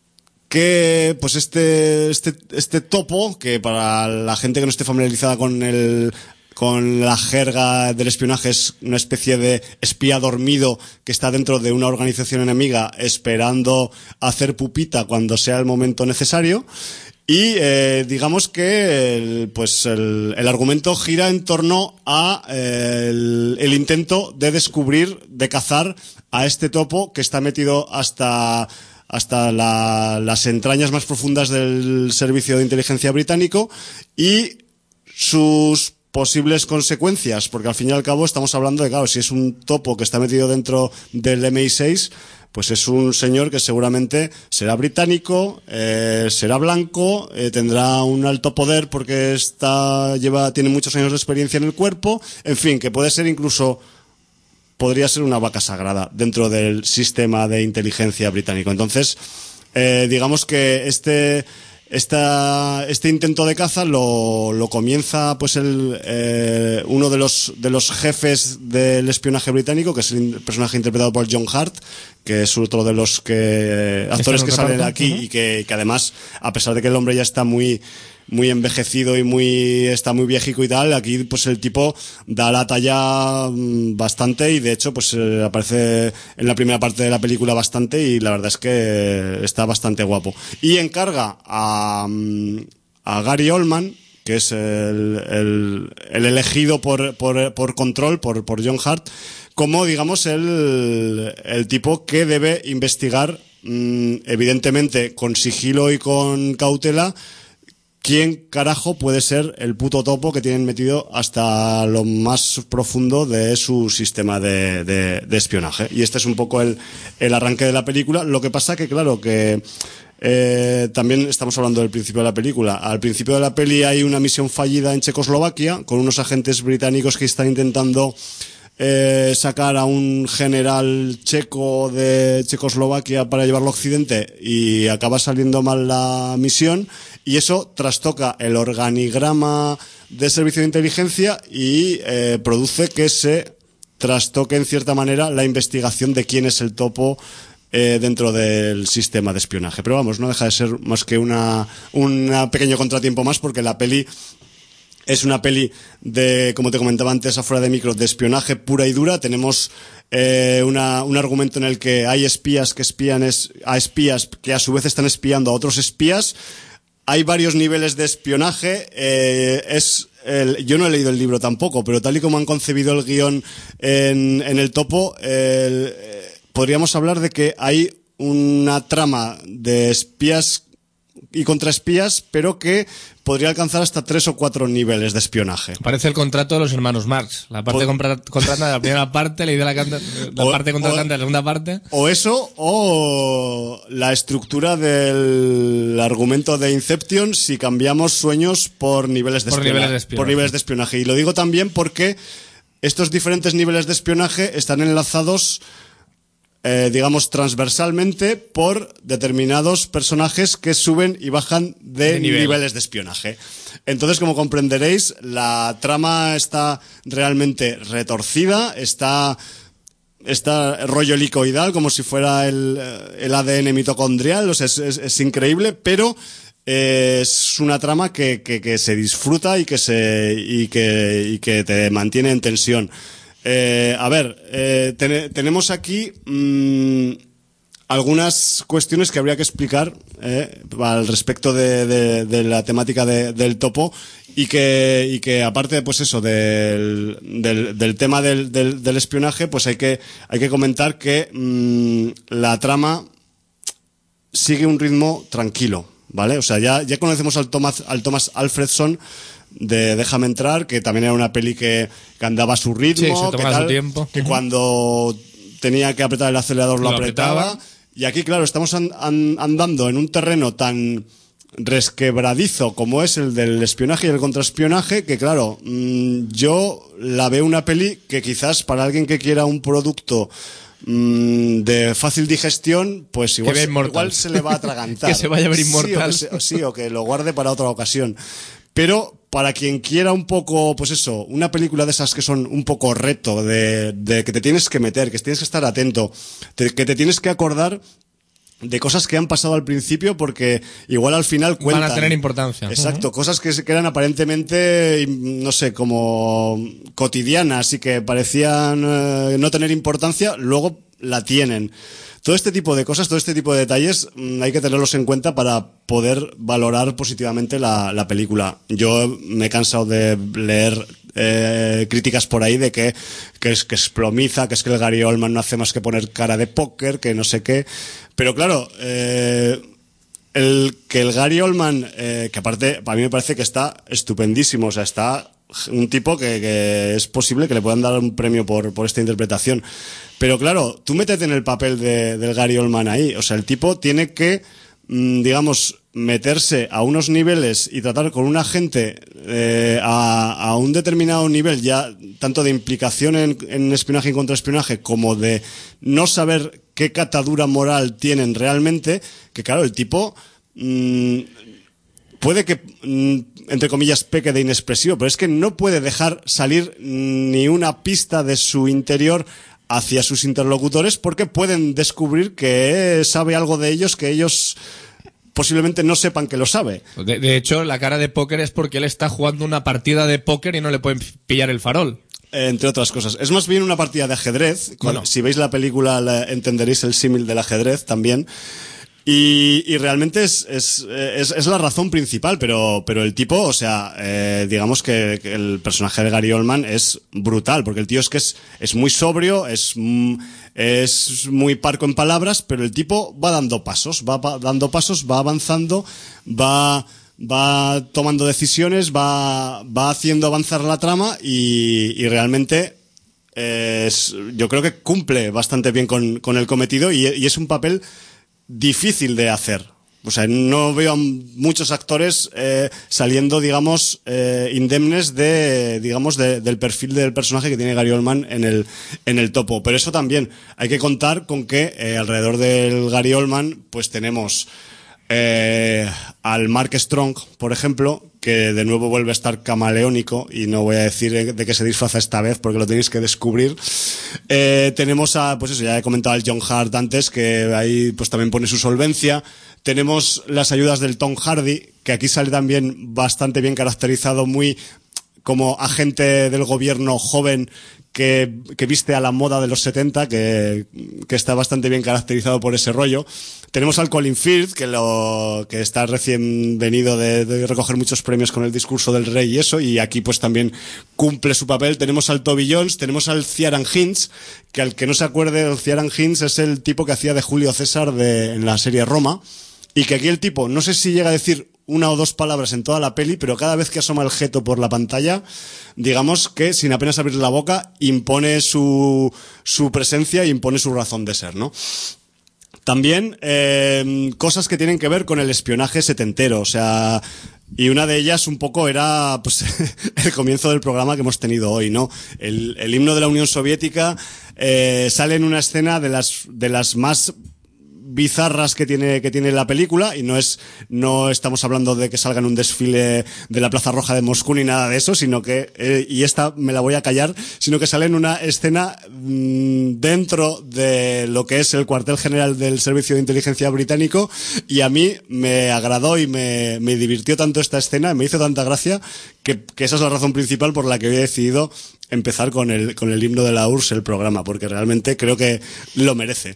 que pues este, este, este topo, que para la gente que no esté familiarizada con el con la jerga del espionaje es una especie de espía dormido que está dentro de una organización enemiga esperando hacer pupita cuando sea el momento necesario. Y eh, digamos que el, pues el, el argumento gira en torno a eh, el, el intento de descubrir, de cazar a este topo que está metido hasta hasta la, las entrañas más profundas del servicio de inteligencia británico y sus posibles consecuencias, porque al fin y al cabo estamos hablando de, claro, si es un topo que está metido dentro del M I seis, pues es un señor que seguramente será británico, eh, será blanco, eh, tendrá un alto poder porque está, lleva, tiene muchos años de experiencia en el cuerpo, en fin, que puede ser incluso, podría ser una vaca sagrada dentro del sistema de inteligencia británico. Entonces, eh, digamos que este... Esta, este intento de caza lo, lo comienza pues el, eh, uno de los, de los jefes del espionaje británico, que es el personaje interpretado por John Hart, que es otro de los que, actores que salen aquí, uh-huh. y que, que además, a pesar de que el hombre ya está muy, muy envejecido y muy, está muy viejico y tal, aquí pues el tipo da la talla bastante, y de hecho pues eh, aparece en la primera parte de la película bastante, y la verdad es que está bastante guapo. Y encarga a, a Gary Oldman, que es el, el, el elegido por, por, por Control, por, por John Hart, como digamos el, el tipo que debe investigar mmm, evidentemente, con sigilo y con cautela, quién carajo puede ser el puto topo que tienen metido hasta lo más profundo de su sistema de, de, de espionaje. Y este es un poco el, el arranque de la película. Lo que pasa que, claro, que eh, también estamos hablando del principio de la película. Al principio de la peli hay una misión fallida en Checoslovaquia con unos agentes británicos que están intentando Eh, sacar a un general checo de Checoslovaquia para llevarlo a Occidente y acaba saliendo mal la misión y eso trastoca el organigrama de servicio de inteligencia y eh, produce que se trastoque en cierta manera la investigación de quién es el topo eh, dentro del sistema de espionaje. Pero vamos, no deja de ser más que una un pequeño contratiempo más porque la peli es una peli de, como te comentaba antes, afuera de micro, de espionaje pura y dura. Tenemos eh, una, un argumento en el que hay espías que espían es, a espías que a su vez están espiando a otros espías. Hay varios niveles de espionaje. Eh, es el, yo no he leído el libro tampoco, pero tal y como han concebido el guión en, en el topo, el, eh, podríamos hablar de que hay una trama de espías y contraespías, pero que podría alcanzar hasta tres o cuatro niveles de espionaje. Parece el contrato de los hermanos Marx. La parte o, contratante de la primera parte, la idea de la, la o, parte contratante de la segunda parte. O eso, o la estructura del argumento de Inception si cambiamos sueños por niveles de, por espionaje, niveles de espionaje. Por niveles de espionaje. Y lo digo también porque estos diferentes niveles de espionaje están enlazados Eh, digamos, transversalmente por determinados personajes que suben y bajan de, de nivel. niveles de espionaje. Entonces, como comprenderéis, la trama está realmente retorcida, está, está rollo helicoidal, como si fuera el, el A D N mitocondrial, o sea, es, es, es increíble, pero eh, es una trama que, que, que se disfruta y que, se, y, que, y que te mantiene en tensión. Eh, a ver, eh, ten, tenemos aquí mmm, algunas cuestiones que habría que explicar eh, al respecto de, de, de la temática de, del topo y que, y que aparte, pues eso, del, del, del tema del, del, del espionaje, pues hay que, hay que comentar que mmm, la trama sigue un ritmo tranquilo, ¿vale? O sea, ya, ya conocemos al Thomas, al Thomas Alfredson de Déjame entrar, que también era una peli que, que andaba a su ritmo, sí, se que, tomaba tal, su tiempo. que cuando tenía que apretar el acelerador lo, lo apretaba. apretaba. Y aquí, claro, estamos an, an, andando en un terreno tan resquebradizo como es el del espionaje y el contraespionaje, que claro, mmm, yo la veo una peli que quizás para alguien que quiera un producto mmm, de fácil digestión, pues igual, se, igual se le va a atragantar. Que se vaya a ver Inmortal. Sí o, que se, sí, o que lo guarde para otra ocasión. Pero para quien quiera un poco, pues eso, una película de esas que son un poco reto, de, de que te tienes que meter, que tienes que estar atento, te, que te tienes que acordar de cosas que han pasado al principio porque igual al final cuentan. Van a tener importancia. Exacto, uh-huh. Cosas que, que eran aparentemente, no sé, como cotidianas y que parecían eh, no tener importancia, luego la tienen. Todo este tipo de cosas, todo este tipo de detalles mmm, hay que tenerlos en cuenta para poder valorar positivamente la, la película. Yo me he cansado de leer eh, críticas por ahí de que, que, es, que es plomiza, que es que el Gary Oldman no hace más que poner cara de póker, que no sé qué. Pero claro, eh, el, que el Gary Oldman, eh, que aparte para mí me parece que está estupendísimo, o sea, está un tipo que, que es posible que le puedan dar un premio por, por esta interpretación. Pero claro, tú métete en el papel de, del Gary Oldman ahí. O sea, el tipo tiene que, mmm, digamos, meterse a unos niveles y tratar con una gente eh, a, a un determinado nivel ya, tanto de implicación en, en espionaje y contraespionaje, como de no saber qué catadura moral tienen realmente, que claro, el tipo mmm, puede que, mmm, entre comillas, peque de inexpresivo, pero es que no puede dejar salir ni una pista de su interior hacia sus interlocutores porque pueden descubrir que sabe algo de ellos que ellos posiblemente no sepan que lo sabe. De, de hecho, la cara de póker es porque él está jugando una partida de póker y no le pueden pillar el farol. Eh, entre otras cosas. Es más bien una partida de ajedrez. Bueno. Si veis la película la, entenderéis el símil del ajedrez también. Y, y realmente es, es, es, es la razón principal, pero, pero el tipo, o sea, eh, digamos que, que el personaje de Gary Oldman es brutal, porque el tío es que es, es muy sobrio, es, es muy parco en palabras, pero el tipo va dando pasos, va, va dando pasos, va avanzando, va, va tomando decisiones, va, va haciendo avanzar la trama y, y realmente eh, es, yo creo que cumple bastante bien con, con el cometido y, y es un papel difícil de hacer. O sea, no veo a muchos actores eh, saliendo, digamos, eh, indemnes de, digamos, de, del perfil del personaje que tiene Gary Oldman en el, en el topo. Pero eso también hay que contar con que eh, alrededor del Gary Oldman, pues tenemos eh, al Mark Strong, por ejemplo, que de nuevo vuelve a estar camaleónico, y no voy a decir de qué se disfraza esta vez porque lo tenéis que descubrir. Eh, tenemos a, pues eso, ya he comentado al John Hurt antes, que ahí pues también pone su solvencia. Tenemos las ayudas del Tom Hardy, que aquí sale también bastante bien caracterizado, muy como agente del gobierno joven que, que viste a la moda de los setenta, que, que está bastante bien caracterizado por ese rollo. Tenemos al Colin Firth, que lo que está recién venido de, de recoger muchos premios con el discurso del rey y eso, y aquí pues también cumple su papel. Tenemos al Toby Jones, tenemos al Ciaran Hinds, que al que no se acuerde, el Ciaran Hinds es el tipo que hacía de Julio César de, en la serie Roma, y que aquí el tipo, no sé si llega a decir una o dos palabras en toda la peli, pero cada vez que asoma el jeto por la pantalla, digamos que sin apenas abrir la boca, impone su, su presencia y impone su razón de ser, ¿no? También eh, cosas que tienen que ver con el espionaje setentero, o sea, y una de ellas un poco era pues el comienzo del programa que hemos tenido hoy, ¿no? El, el himno de la Unión Soviética eh, sale en una escena de las de las más bizarras que tiene que tiene la película, y no es no estamos hablando de que salga en un desfile de la Plaza Roja de Moscú ni nada de eso, sino que eh, y esta me la voy a callar, sino que sale en una escena mmm, dentro de lo que es el cuartel general del Servicio de Inteligencia británico, y a mí me agradó y me, me divirtió tanto esta escena, me hizo tanta gracia que, que esa es la razón principal por la que he decidido empezar con el con el himno de la U R S S, el programa, porque realmente creo que lo merece.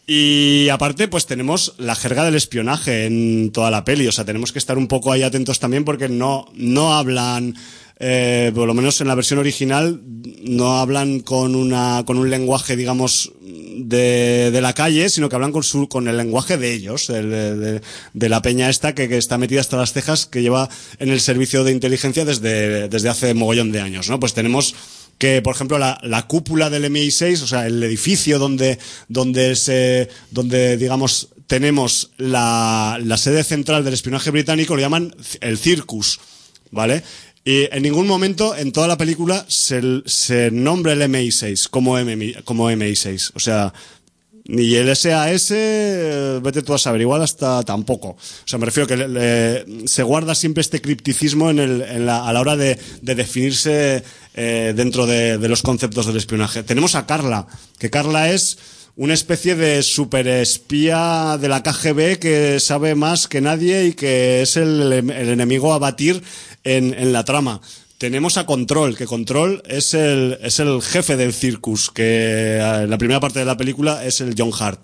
Y aparte, pues tenemos la jerga del espionaje en toda la peli, o sea, tenemos que estar un poco ahí atentos también, porque no no hablan, eh, por lo menos en la versión original, no hablan con una con un lenguaje, digamos, de, de la calle, sino que hablan con su con el lenguaje de ellos, de, de, de la peña esta que, que está metida hasta las cejas, que lleva en el servicio de inteligencia desde desde hace mogollón de años, ¿no? Pues tenemos que, por ejemplo, la, la cúpula del M I seis, o sea, el edificio donde, donde se, donde, digamos, tenemos la, la sede central del espionaje británico, lo llaman el Circus, ¿vale? Y en ningún momento en toda la película se, se nombra el M I seis como, M I, como M I seis, o sea, ni el S A S, vete tú a saber, igual hasta tampoco. O sea, me refiero que le, le, se guarda siempre este cripticismo en el, en la, a la hora de, de definirse eh, dentro de, de los conceptos del espionaje. Tenemos a Carla, que Carla es una especie de superespía de la K G B que sabe más que nadie y que es el, el enemigo a batir en, en la trama. Tenemos a Control, que Control es el, es el jefe del Circus, que en la primera parte de la película es el John Hurt.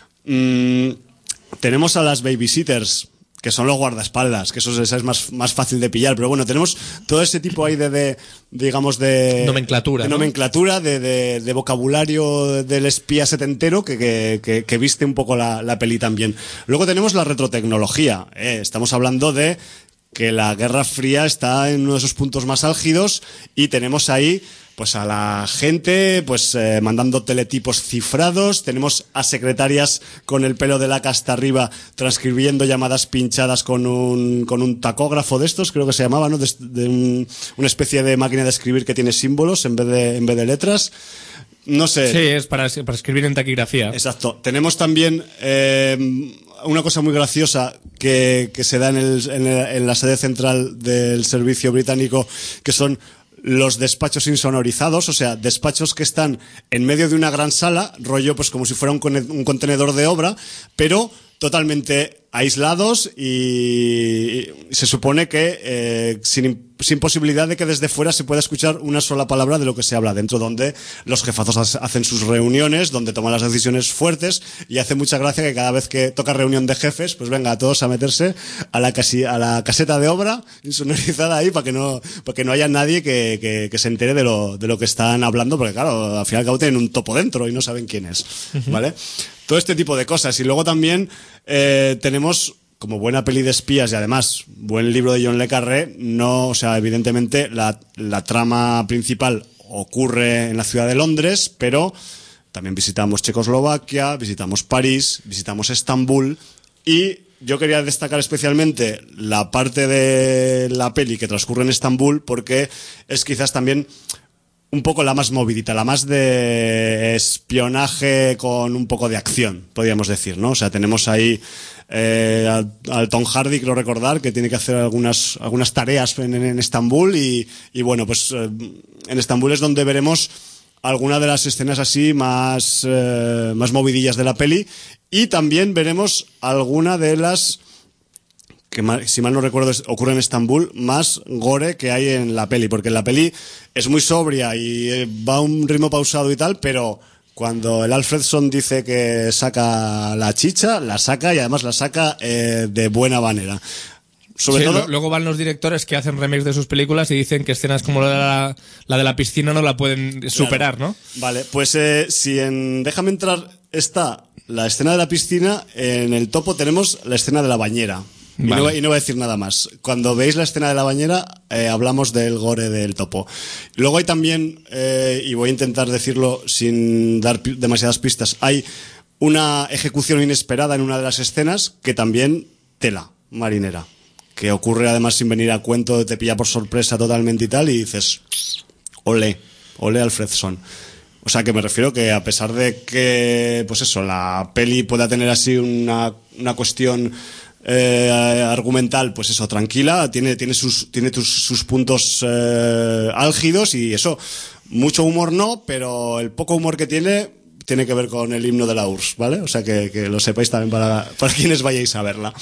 Mm, tenemos a las Babysitters, que son los guardaespaldas, que eso es, es más, más fácil de pillar, pero bueno, tenemos todo ese tipo ahí de, de digamos, de nomenclatura, de, ¿no? nomenclatura de, de, de vocabulario del espía setentero que, que, que, que viste un poco la, la peli también. Luego tenemos la retrotecnología, eh, estamos hablando de que la Guerra Fría está en uno de esos puntos más álgidos, y tenemos ahí pues a la gente pues eh, mandando teletipos cifrados, tenemos a secretarias con el pelo de laca hasta arriba transcribiendo llamadas pinchadas con un con un tacógrafo de estos, creo que se llamaba, ¿no? De, de un, una especie de máquina de escribir que tiene símbolos en vez de en vez de letras. No sé. Sí, es para, para escribir en taquigrafía. Exacto. Tenemos también eh, una cosa muy graciosa que, que se da en, el, en, el, en la sede central del servicio británico, que son los despachos insonorizados, o sea, despachos que están en medio de una gran sala, rollo pues como si fuera un, un contenedor de obra, pero totalmente aislados y se supone que eh, sin, sin posibilidad de que desde fuera se pueda escuchar una sola palabra de lo que se habla dentro, donde los jefazos hacen sus reuniones, donde toman las decisiones fuertes, y hace mucha gracia que cada vez que toca reunión de jefes, pues venga a todos a meterse a la casi, a la caseta de obra insonorizada ahí para que no para que no haya nadie que, que, que se entere de lo, de lo que están hablando, porque claro, al final y al cabo tienen un topo dentro y no saben quién es, ¿vale? Todo este tipo de cosas. Y luego también eh, tenemos, como buena peli de espías y además buen libro de John le Carré, no, o sea, evidentemente la, la trama principal ocurre en la ciudad de Londres, pero también visitamos Checoslovaquia, visitamos París, visitamos Estambul, y yo quería destacar especialmente la parte de la peli que transcurre en Estambul, porque es quizás también un poco la más movidita, la más de espionaje con un poco de acción, podríamos decir, ¿no? O sea, tenemos ahí eh, al, al Tom Hardy, creo recordar, que tiene que hacer algunas algunas tareas en, en Estambul y, y bueno, pues eh, en Estambul es donde veremos alguna de las escenas así más, eh, más movidillas de la peli, y también veremos alguna de las que si mal no recuerdo ocurre en Estambul, más gore que hay en la peli, porque en la peli es muy sobria y va a un ritmo pausado y tal, pero cuando el Alfredson dice que saca la chicha, la saca, y además la saca eh, de buena manera. Sobre sí, todo, luego van los directores que hacen remakes de sus películas y dicen que escenas como la de la, la, de la piscina no la pueden superar, claro, ¿no? Vale, pues eh, si en Déjame entrar está la escena de la piscina, en el topo tenemos la escena de la bañera. Y, vale. no, y no voy a decir nada más. Cuando veis la escena de la bañera, eh, hablamos del gore del topo. Luego hay también, eh, y voy a intentar decirlo sin dar pi- demasiadas pistas, hay una ejecución inesperada en una de las escenas que también tela marinera, que ocurre además sin venir a cuento, te pilla por sorpresa totalmente y tal, y dices, ole, ole Alfredson. O sea, que me refiero que a pesar de que, pues eso, la peli pueda tener así una, una cuestión Eh, argumental, pues eso, tranquila, tiene, tiene sus, tiene tus, sus puntos eh, álgidos, y eso, mucho humor no, pero el poco humor que tiene, tiene que ver con el himno de la U R S S, ¿vale? O sea, que, que lo sepáis también para, para quienes vayáis a verla.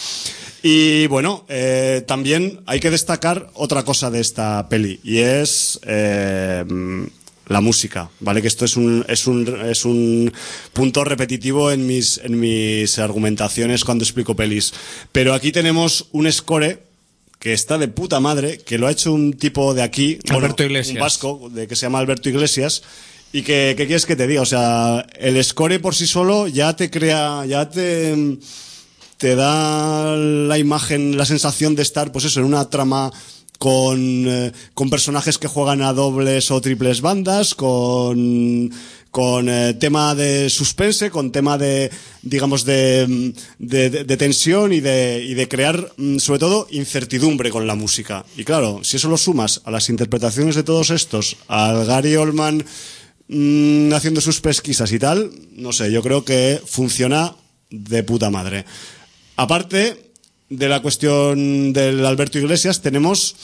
Y bueno, eh, también hay que destacar otra cosa de esta peli, y es eh, la música, ¿vale? Que esto es un, es un, es un punto repetitivo en mis, en mis argumentaciones cuando explico pelis. Pero aquí tenemos un score que está de puta madre, que lo ha hecho un tipo de aquí, Alberto bueno, Iglesias, un vasco, de que se llama Alberto Iglesias, y que, ¿qué quieres que te diga? O sea, el score por sí solo ya te crea, ya te, te da la imagen, la sensación de estar, pues eso, en una trama con, eh, con personajes que juegan a dobles o triples bandas, con, con eh, tema de suspense, con tema de, digamos, de, de, de, de tensión y de, y de crear, sobre todo, incertidumbre con la música. Y claro, si eso lo sumas a las interpretaciones de todos estos, al Gary Oldman mmm, haciendo sus pesquisas y tal, no sé, yo creo que funciona de puta madre. Aparte de la cuestión del Alberto Iglesias, tenemos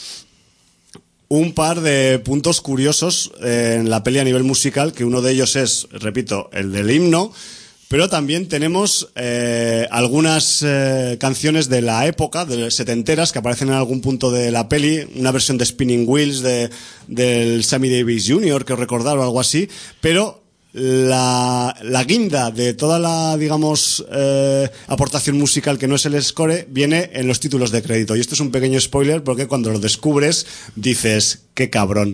un par de puntos curiosos en la peli a nivel musical, que uno de ellos es, repito, el del himno, pero también tenemos eh, algunas eh, canciones de la época, de setenteras, que aparecen en algún punto de la peli, una versión de Spinning Wheels de, del Sammy Davis junior, que os recordar, o algo así, pero La, la guinda de toda la, digamos, eh, aportación musical que no es el score viene en los títulos de crédito. Y esto es un pequeño spoiler, porque cuando lo descubres dices, qué cabrón.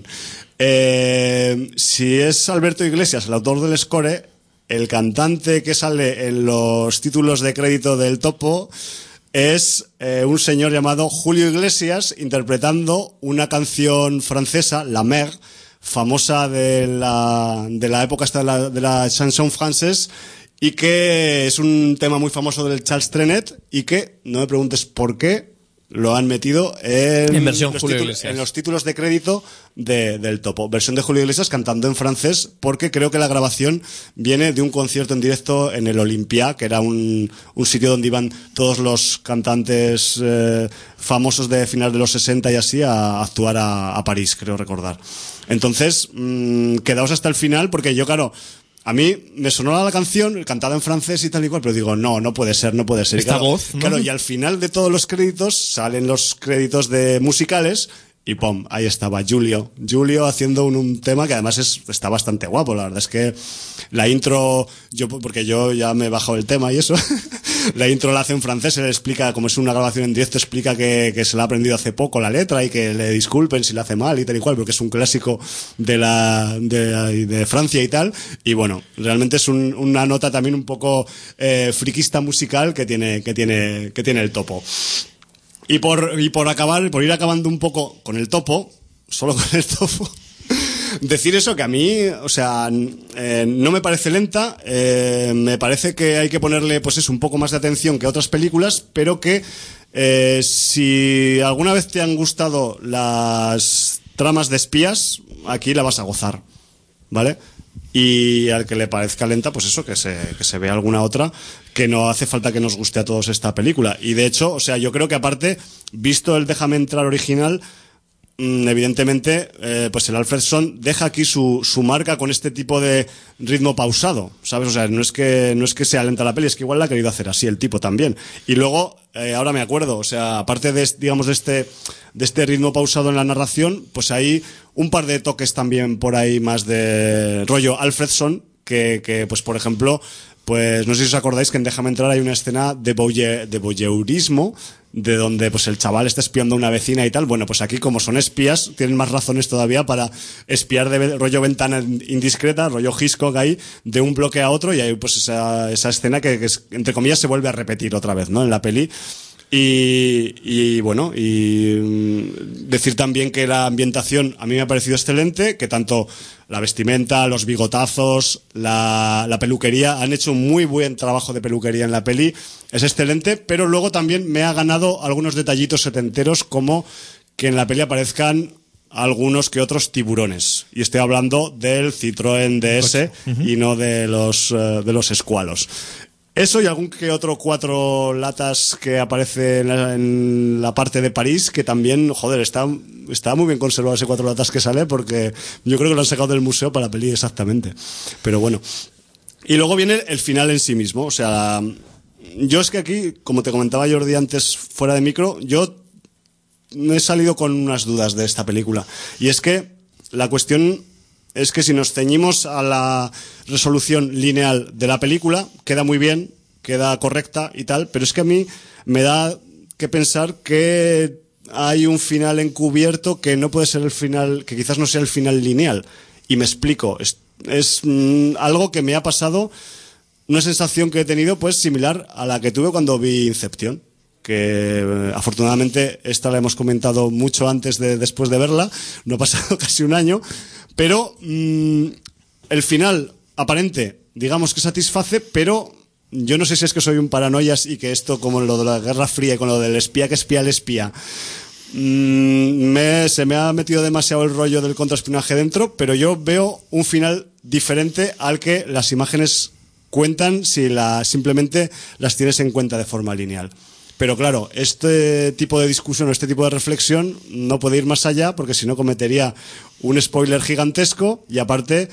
Eh, si es Alberto Iglesias el autor del score, el cantante que sale en los títulos de crédito del topo es eh, un señor llamado Julio Iglesias, interpretando una canción francesa, La Mer, famosa de la, de la época esta de la, de la chanson française, y que es un tema muy famoso del Charles Trenet, y que, no me preguntes por qué, lo han metido en, en versión los, Julio títulos, Iglesias. en los títulos de crédito de, del topo. Versión de Julio Iglesias cantando en francés, porque creo que la grabación viene de un concierto en directo en el Olympia, que era un, un sitio donde iban todos los cantantes eh, famosos de finales de los sesenta y así a, a actuar a, a París, creo recordar. Entonces, mmm, quedaos hasta el final, porque yo, claro, a mí me sonó la canción, cantada en francés y tal y cual, pero digo, no, no puede ser, no puede ser. Esta claro, voz, ¿no? Claro, y al final de todos los créditos salen los créditos de musicales y pum, ahí estaba Julio. Julio haciendo un, un tema que además es, está bastante guapo, la verdad es que la intro, yo porque yo ya me he bajado el tema y eso, la intro la hace en francés, se le explica, como es una grabación en directo, explica que, que se la ha aprendido hace poco la letra y que le disculpen si la hace mal y tal y cual, porque es un clásico de la de, de Francia y tal, y bueno, realmente es un, una nota también un poco eh, friquista musical que tiene, que tiene, que tiene el topo. Y por, y por acabar, por ir acabando un poco con el topo, solo con el topo, decir eso que a mí, o sea, eh, no me parece lenta, eh, me parece que hay que ponerle, pues eso, un poco más de atención que a otras películas, pero que eh, si alguna vez te han gustado las tramas de espías, aquí la vas a gozar, ¿vale? Y al que le parezca lenta, pues eso, que se, que se vea alguna otra, que no hace falta que nos guste a todos esta película. Y de hecho, o sea, yo creo que aparte, visto el Déjame entrar original, evidentemente, eh, pues el Alfredson deja aquí su, su marca con este tipo de ritmo pausado, ¿sabes? O sea, no es que, no es que sea lenta la peli, es que igual la ha querido hacer así el tipo también. Y luego, eh, ahora me acuerdo, o sea, aparte de, digamos, de este, de este ritmo pausado en la narración, pues hay un par de toques también por ahí más de rollo Alfredson, que, que pues por ejemplo, pues no sé si os acordáis que en Déjame entrar hay una escena de, voye, de voyeurismo, de donde pues el chaval está espiando a una vecina y tal. Bueno, pues aquí como son espías, tienen más razones todavía para espiar de rollo ventana indiscreta, rollo Hitchcock ahí, de un bloque a otro, y hay pues esa, esa escena que, que es, entre comillas se vuelve a repetir otra vez, ¿no? En la peli. Y, y bueno, y mm, decir también que la ambientación a mí me ha parecido excelente, que tanto la vestimenta, los bigotazos, la, la peluquería, han hecho un muy buen trabajo de peluquería en la peli, es excelente, pero luego también me ha ganado algunos detallitos setenteros, como que en la peli aparezcan algunos que otros tiburones, y estoy hablando del Citroën D S uh-huh. y no de los, uh, de los escualos. Eso y algún que otro cuatro latas que aparece en la, en la parte de París, que también, joder, está, está muy bien conservado ese cuatro latas que sale, porque yo creo que lo han sacado del museo para la peli exactamente. Pero bueno. Y luego viene el final en sí mismo. O sea, yo es que aquí, como te comentaba Jordi antes fuera de micro, yo me he salido con unas dudas de esta película. Y es que la cuestión es que si nos ceñimos a la resolución lineal de la película, queda muy bien, queda correcta y tal, pero es que a mí me da que pensar que hay un final encubierto que no puede ser el final, que quizás no sea el final lineal. Y me explico, es, es mmm, algo que me ha pasado, una sensación que he tenido pues similar a la que tuve cuando vi Inception, que eh, afortunadamente esta la hemos comentado mucho antes de después de verla, no ha pasado casi un año, pero mmm, el final aparente, digamos que satisface, pero yo no sé si es que soy un paranoias y que esto, como lo de la Guerra Fría y con lo del espía que espía al espía, mmm, me, se me ha metido demasiado el rollo del contraespionaje dentro, pero yo veo un final diferente al que las imágenes cuentan si la, simplemente las tienes en cuenta de forma lineal. Pero claro, este tipo de discusión o este tipo de reflexión no puede ir más allá, porque si no cometería un spoiler gigantesco, y aparte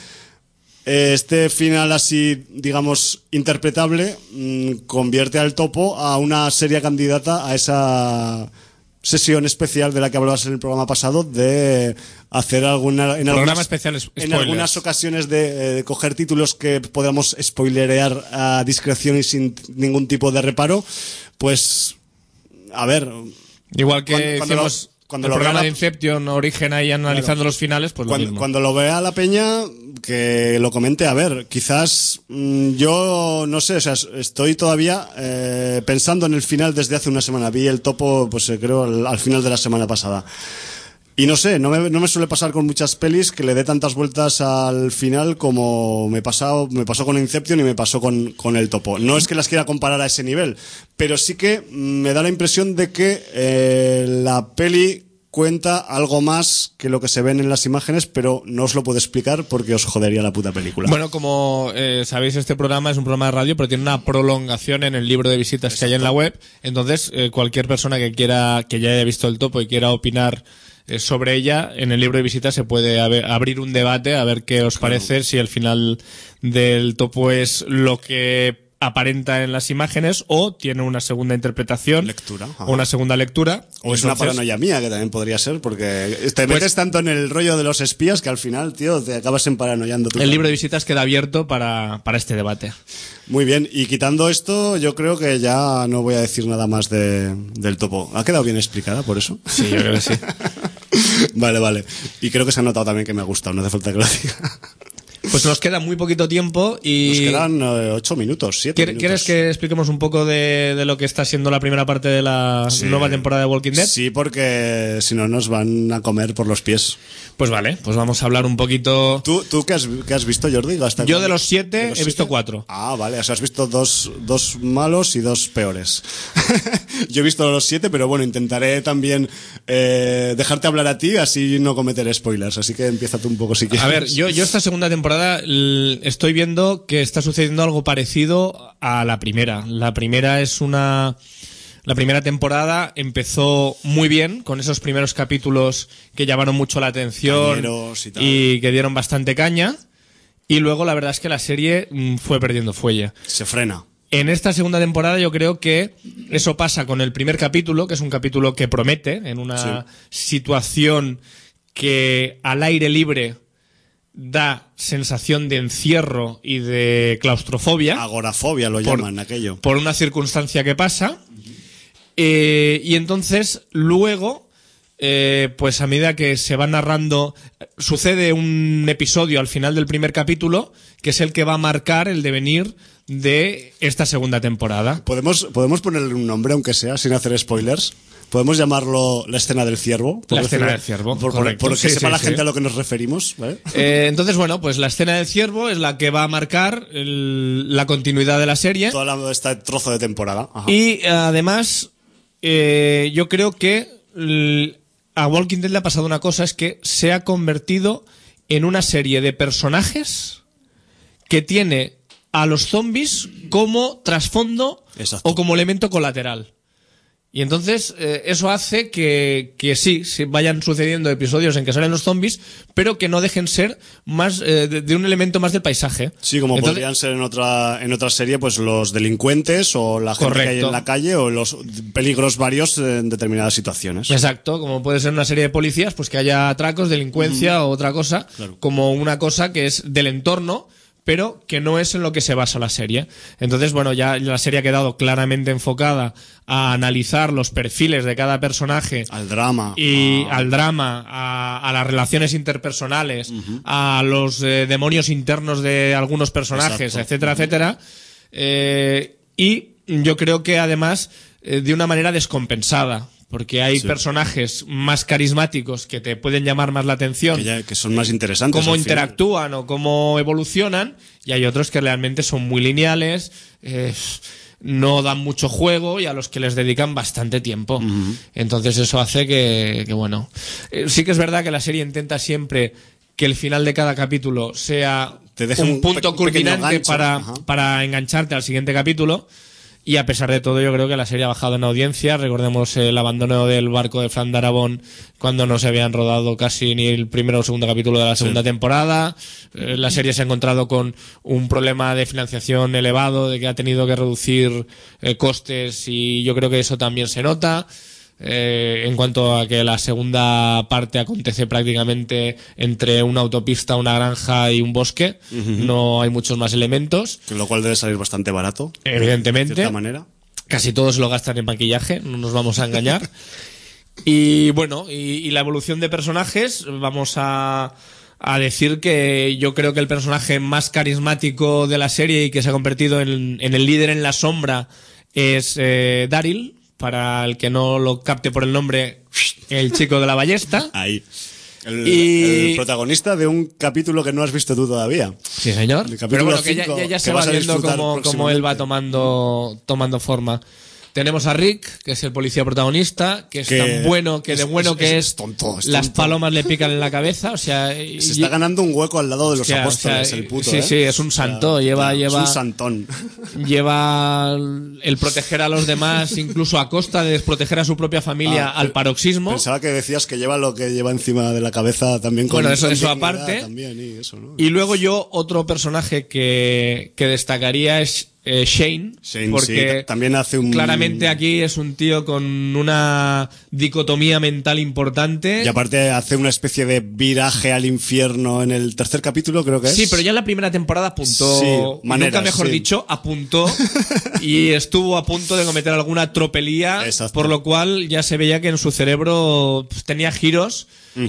este final así, digamos, interpretable, mmm, convierte al topo a una seria candidata a esa sesión especial de la que hablabas en el programa pasado, de hacer alguna en, programa algunas, especial en algunas ocasiones de eh, coger títulos que podamos spoilerear a discreción y sin ningún tipo de reparo. Pues, a ver, igual que cuando, hicimos cuando lo, cuando el lo programa la, de Inception, Origen, ahí analizando claro, los finales, pues cuando, lo mismo. Cuando lo vea la peña, que lo comente. A ver, quizás mmm, yo no sé, o sea, estoy todavía eh, pensando en el final desde hace una semana. Vi el topo, pues creo, al, al final de la semana pasada. Y no sé, no me, no me suele pasar con muchas pelis que le dé tantas vueltas al final como me pasó, me pasó con Inception y me pasó con, con el topo. No es que las quiera comparar a ese nivel, pero sí que me da la impresión de que eh, la peli cuenta algo más que lo que se ven en las imágenes, pero no os lo puedo explicar porque os jodería la puta película. Bueno, como eh, sabéis, este programa es un programa de radio, pero tiene una prolongación en el libro de visitas Exacto. que hay en la web. Entonces, eh, cualquier persona que quiera, que ya haya visto el topo y quiera opinar eh, sobre ella, en el libro de visitas se puede haber, abrir un debate a ver qué os Claro. parece, si el final del topo es lo que aparenta en las imágenes o tiene una segunda interpretación, Lectura, ajá. o una segunda lectura. O es una Entonces, paranoia mía, que también podría ser, porque te Pues- metes tanto en el rollo de los espías que al final, tío, te acabas emparanoiando tú. el libro de visitas queda abierto para, para este debate. Muy bien, y quitando esto, yo creo que ya no voy a decir nada más de, del topo. ¿Ha quedado bien explicada por eso? Sí, yo creo que sí. Vale, vale. Y creo que se ha notado también que me ha gustado, no hace falta que lo diga. Pues nos queda muy poquito tiempo y... Nos quedan eh, ocho minutos, siete ¿Quiere- minutos. ¿Quieres que expliquemos un poco de, de lo que está siendo la primera parte de la Sí. nueva temporada de Walking Dead? Sí, porque si no nos van a comer por los pies. Pues vale, pues vamos a hablar un poquito... ¿Tú, tú qué, has, qué has visto, Jordi? ¿Hasta Yo cuándo? de los siete ¿De he los visto siete? cuatro. Ah, vale, o sea, has visto dos, dos malos y dos peores. Yo he visto los siete, pero bueno, intentaré también eh, dejarte hablar a ti, así no cometer spoilers. Así que empieza tú un poco si quieres. A ver, yo, yo esta segunda temporada l- estoy viendo que está sucediendo algo parecido a la primera. La primera es una... La primera temporada empezó muy bien, con esos primeros capítulos que llamaron mucho la atención Cañeros y tal. y que dieron bastante caña. Y luego la verdad es que la serie mm, fue perdiendo fuelle. Se frena. En esta segunda temporada yo creo que eso pasa con el primer capítulo, que es un capítulo que promete, en una situación que al aire libre da sensación de encierro y de claustrofobia Agorafobia lo Por- llaman, aquello. por una circunstancia que pasa. Eh, y entonces luego, eh, pues a medida que se va narrando, sucede un episodio al final del primer capítulo que es el que va a marcar el devenir de esta segunda temporada. ¿Podemos, ¿Podemos ponerle un nombre, aunque sea, sin hacer spoilers? ¿Podemos llamarlo la escena del ciervo? Por La escena decirlo- del ciervo, Por, por- correcto. por que Sí, sepa sí, la sí. gente a lo que nos referimos, ¿vale? Eh, entonces, bueno, pues la escena del ciervo es la que va a marcar el- la continuidad de la serie. Todo hablando de este trozo de temporada. Ajá. Y eh, además, eh, yo creo que l- a Walking Dead le ha pasado una cosa, es que se ha convertido en una serie de personajes que tiene a los zombies como trasfondo Exacto. o como elemento colateral. Y entonces eh, eso hace que, que sí, sí vayan sucediendo episodios en que salen los zombies, pero que no dejen ser más eh, de, de un elemento más del paisaje. Sí, como Entonces- podrían ser en otra en otra serie, pues los delincuentes o la gente que hay Correcto. en la calle o los peligros varios en determinadas situaciones. Exacto, como puede ser una serie de policías, pues que haya atracos, delincuencia o otra cosa, Claro. como una cosa que es del entorno, pero que no es en lo que se basa la serie. Entonces, bueno, ya la serie ha quedado claramente enfocada a analizar los perfiles de cada personaje Al drama. y a- al drama, a, a las relaciones interpersonales, a los eh, demonios internos de algunos personajes, Exacto. etcétera, etcétera. Eh, y yo creo que además eh, de una manera descompensada, porque hay Sí. personajes más carismáticos que te pueden llamar más la atención, que, ya- que son más interesantes. cómo al final. interactúan o cómo evolucionan, y hay otros que realmente son muy lineales, eh, no dan mucho juego y a los que les dedican bastante tiempo. Entonces eso hace que, que bueno, eh, sí que es verdad que la serie intenta siempre que el final de cada capítulo sea Te deje un un punto pe- un pequeño culminante gancho, para, ajá. para engancharte al siguiente capítulo. Y a pesar de todo, yo creo que la serie ha bajado en audiencia. Recordemos el abandono del barco de Fran Darabont cuando no se habían rodado casi ni el primero o segundo capítulo de la segunda temporada. Eh, La serie se ha encontrado con un problema de financiación elevado, de que ha tenido que reducir eh, costes, y yo creo que eso también se nota. Eh, en cuanto a que la segunda parte acontece prácticamente entre una autopista, una granja y un bosque, no hay muchos más elementos. Que lo cual debe salir bastante barato. Evidentemente. De cierta manera. Casi todos lo gastan en maquillaje, no nos vamos a engañar. Y bueno, y, y la evolución de personajes, vamos a, a decir que yo creo que el personaje más carismático de la serie y que se ha convertido en, en el líder en la sombra es eh, Daryl, para el que no lo capte por el nombre, el chico de la ballesta. Ahí. El, Y- el protagonista de un capítulo que no has visto tú todavía. Sí, señor. El capítulo Pero bueno, que ya, cinco, ya- ya que se vas va a viendo disfrutar cómo, cómo él va próximamente. tomando, tomando forma. Tenemos a Rick, que es el policía protagonista, que es Que tan bueno que es- de bueno es- que es es, tonto, es las tonto. palomas le pican en la cabeza, o sea... Se y- está ganando un hueco al lado de los hostia, apóstoles, o sea, el puto, sí, ¿eh? sí, es un santo, O sea, lleva, claro, lleva, es un santón. lleva el proteger a los demás, incluso a costa de desproteger a su propia familia Ah, al pe- paroxismo. Pensaba que decías que lleva lo que lleva encima de la cabeza también con Bueno, eso- con eso dignidad aparte. también y eso, ¿no? Y luego yo, otro personaje que, que destacaría es eh, Shane, Shane, porque sí, ta- también hace un... claramente aquí es un tío con una dicotomía mental importante. Y aparte hace una especie de viraje al infierno en el tercer capítulo, creo que es. Sí, pero ya en la primera temporada apuntó, Sí, y maneras, nunca mejor sí. dicho, apuntó y estuvo a punto de cometer alguna tropelía, Exacto. por lo cual ya se veía que en su cerebro pues, tenía giros,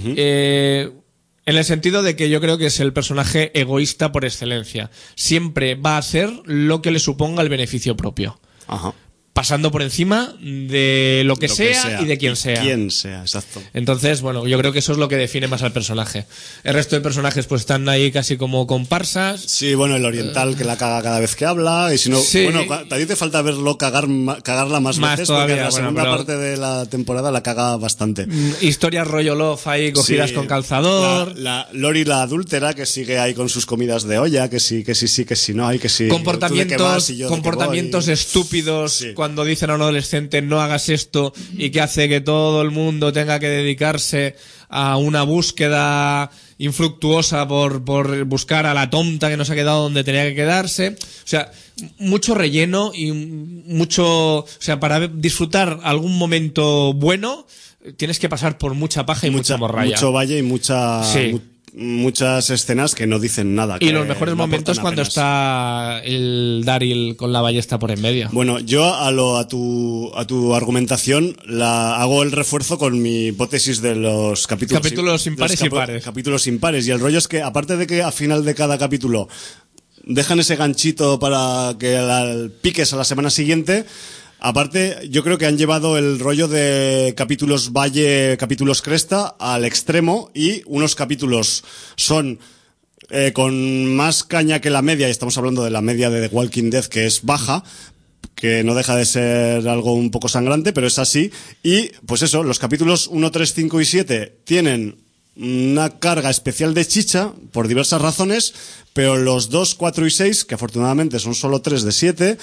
eh, en el sentido de que yo creo que es el personaje egoísta por excelencia. Siempre va a hacer lo que le suponga el beneficio propio, Ajá. pasando por encima de lo que, Lo sea, y de quien sea. Quien sea, exacto. Entonces, bueno, yo creo que eso es lo que define más al personaje. El resto de personajes pues están ahí casi como comparsas. Sí, bueno, el oriental que la caga cada vez que habla, y si no, Sí. bueno, a ti te falta verlo cagar, ma- cagarla más, Más veces, todavía, porque en la bueno, segunda pero- parte de la temporada la caga bastante. Mm, Historias rollo love ahí cogidas Sí, con calzador. La, la Lori la adúltera que sigue ahí con sus comidas de olla, que sí, que sí, sí, que sí, no, hay que sí. comportamientos tú de qué vas y yo de qué comportamientos voy. estúpidos Sí. cuando dicen a un adolescente no hagas esto y que hace que todo el mundo tenga que dedicarse a una búsqueda infructuosa por, por buscar a la tonta que no se ha quedado donde tenía que quedarse. O sea, mucho relleno y mucho... O sea, para disfrutar algún momento bueno tienes que pasar por mucha paja y mucha, Mucha, morralla. mucho valle y mucha, Sí. mu- muchas escenas que no dicen nada. Y que los mejores no momentos aportan cuando apenas. está el Daryl con la ballesta por en medio. Bueno, yo a lo a tu a tu argumentación la hago el refuerzo con mi hipótesis de los capítulos Capítulos im- impares los y pares. Capítulos impares, y el rollo es que aparte de que a final de cada capítulo dejan ese ganchito para que la, piques a la semana siguiente, aparte yo creo que han llevado el rollo de capítulos valle, capítulos cresta al extremo, y unos capítulos son eh, con más caña que la media, y estamos hablando de la media de The Walking Dead, que es baja, que no deja de ser algo un poco sangrante, pero es así. Y pues eso, los capítulos uno, tres, cinco y siete tienen una carga especial de chicha por diversas razones, pero los dos, cuatro y seis, que afortunadamente son solo tres de siete,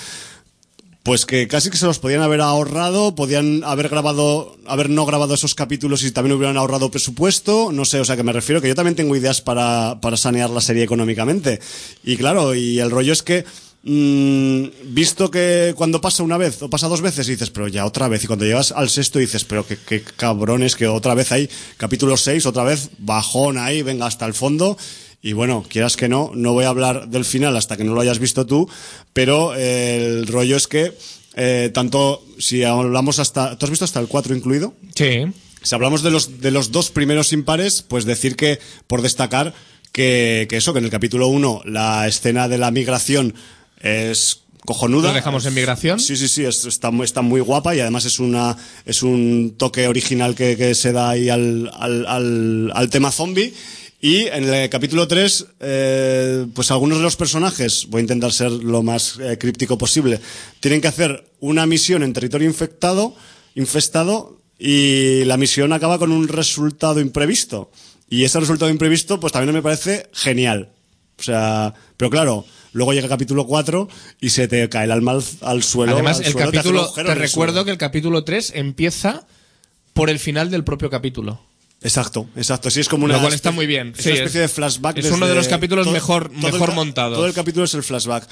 pues que casi que se los podían haber ahorrado, podían haber grabado, haber no grabado esos capítulos y también hubieran ahorrado presupuesto, no sé, o sea que me refiero que yo también tengo ideas para, para sanear la serie económicamente. Y claro, y el rollo es que, mmm, visto que cuando pasa una vez o pasa dos veces y dices, pero ya otra vez, y cuando llegas al sexto dices, pero qué, qué cabrones, que otra vez hay capítulo seis, otra vez bajón ahí, venga hasta el fondo. Y bueno, quieras que no, no voy a hablar del final hasta que no lo hayas visto tú, pero eh, el rollo es que eh, tanto si hablamos hasta... ¿Tú has visto hasta el cuatro incluido? Sí. Si hablamos de los, de los dos primeros impares, pues decir que, por destacar, que, que eso, que en el capítulo uno la escena de la migración es cojonuda. ¿Lo dejamos en migración? Sí, sí, sí, es- está, muy- está muy guapa, y además es una es un toque original que, que se da ahí al, al, al, al tema zombie. Y en el capítulo tres, eh, pues algunos de los personajes, voy a intentar ser lo más eh, críptico posible, tienen que hacer una misión en territorio infectado, infestado, y la misión acaba con un resultado imprevisto. Y ese resultado imprevisto, pues también me parece genial. O sea, pero claro, luego llega el capítulo cuatro y se te cae el alma al, al suelo. Además, al el suelo, te hace un capítulo, agujero te en el recuerdo suelo. que el capítulo tres empieza por el final del propio capítulo. Exacto, exacto. Sí, es como una Lo cual está especie- muy bien. Es Sí, una especie es- de flashback. es uno de desde los capítulos todo- mejor- todo el mejor ca- montados. Todo el capítulo es el flashback.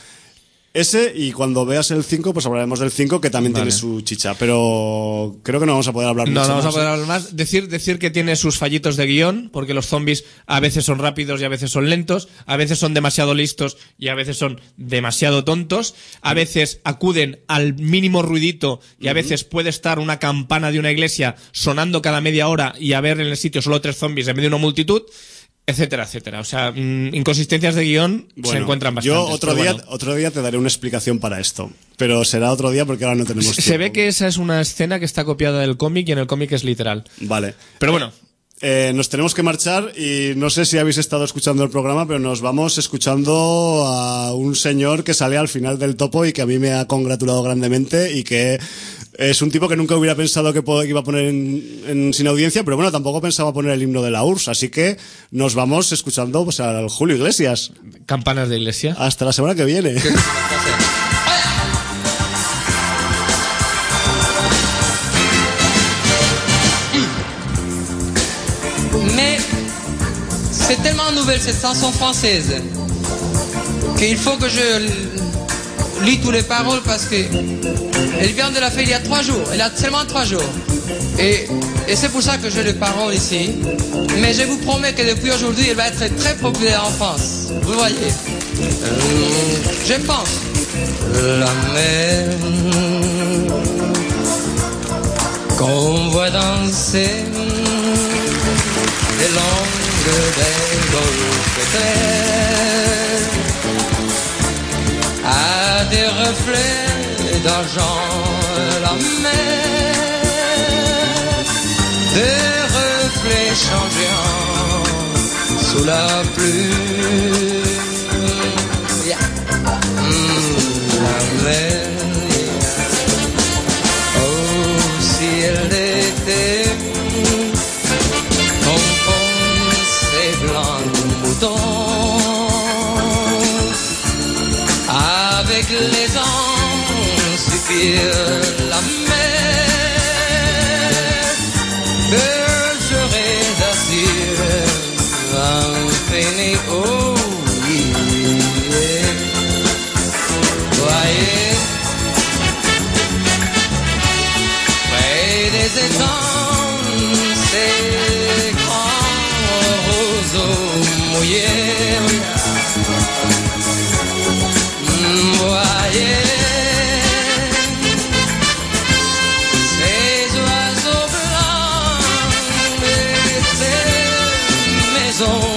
Ese, y cuando veas el cinco, pues hablaremos del cinco, que también Vale. tiene su chicha. Pero creo que no vamos a poder hablar No, mucho no vamos a más, poder ¿eh? hablar más. Decir, decir que tiene sus fallitos de guión, porque los zombies a veces son rápidos y a veces son lentos, a veces son demasiado listos y a veces son demasiado tontos, a veces acuden al mínimo ruidito y a veces puede estar una campana de una iglesia sonando cada media hora y haber en el sitio solo tres zombies en medio de una multitud, etcétera, etcétera. O sea, mm, inconsistencias de guión se Bueno, encuentran bastante. Yo otro día, otro día te daré una explicación para esto. Pero será otro día porque ahora no tenemos Se tiempo. ve que esa es una escena que está copiada del cómic y en el cómic es literal. Vale. Pero bueno, Eh, nos tenemos que marchar y no sé si habéis estado escuchando el programa, pero nos vamos escuchando a un señor que sale al final del topo y que a mí me ha congratulado grandemente y que es un tipo que nunca hubiera pensado que iba a poner en, en Sin Audiencia, pero bueno, tampoco pensaba poner el himno de la U R S S, así que nos vamos escuchando pues al Julio Iglesias. Campanas de iglesia. Hasta la semana que viene. Mais c'est tellement nouvelle cette chanson française qu'il faut que je lis toutes les paroles parce que elle vient de la faire il y a trois jours. Elle a seulement trois jours. Et, et c'est pour ça que j'ai les paroles ici. Mais je vous promets que depuis aujourd'hui, elle va être très populaire en France. Vous voyez. Euh, je pense. La mer qu'on voit danser les langues des golfes clairs à des reflets d'argent, la mer, des reflets changeants sous la pluie. Yeah. Mm, la mer, yeah. Oh, si elle était avec les ans suffire la mer que j'aurais d'assurer infini. Oh yeah. Voyez près des étangs ces grands roseaux mouillés. Voyez ces oiseaux blancs et ces maisons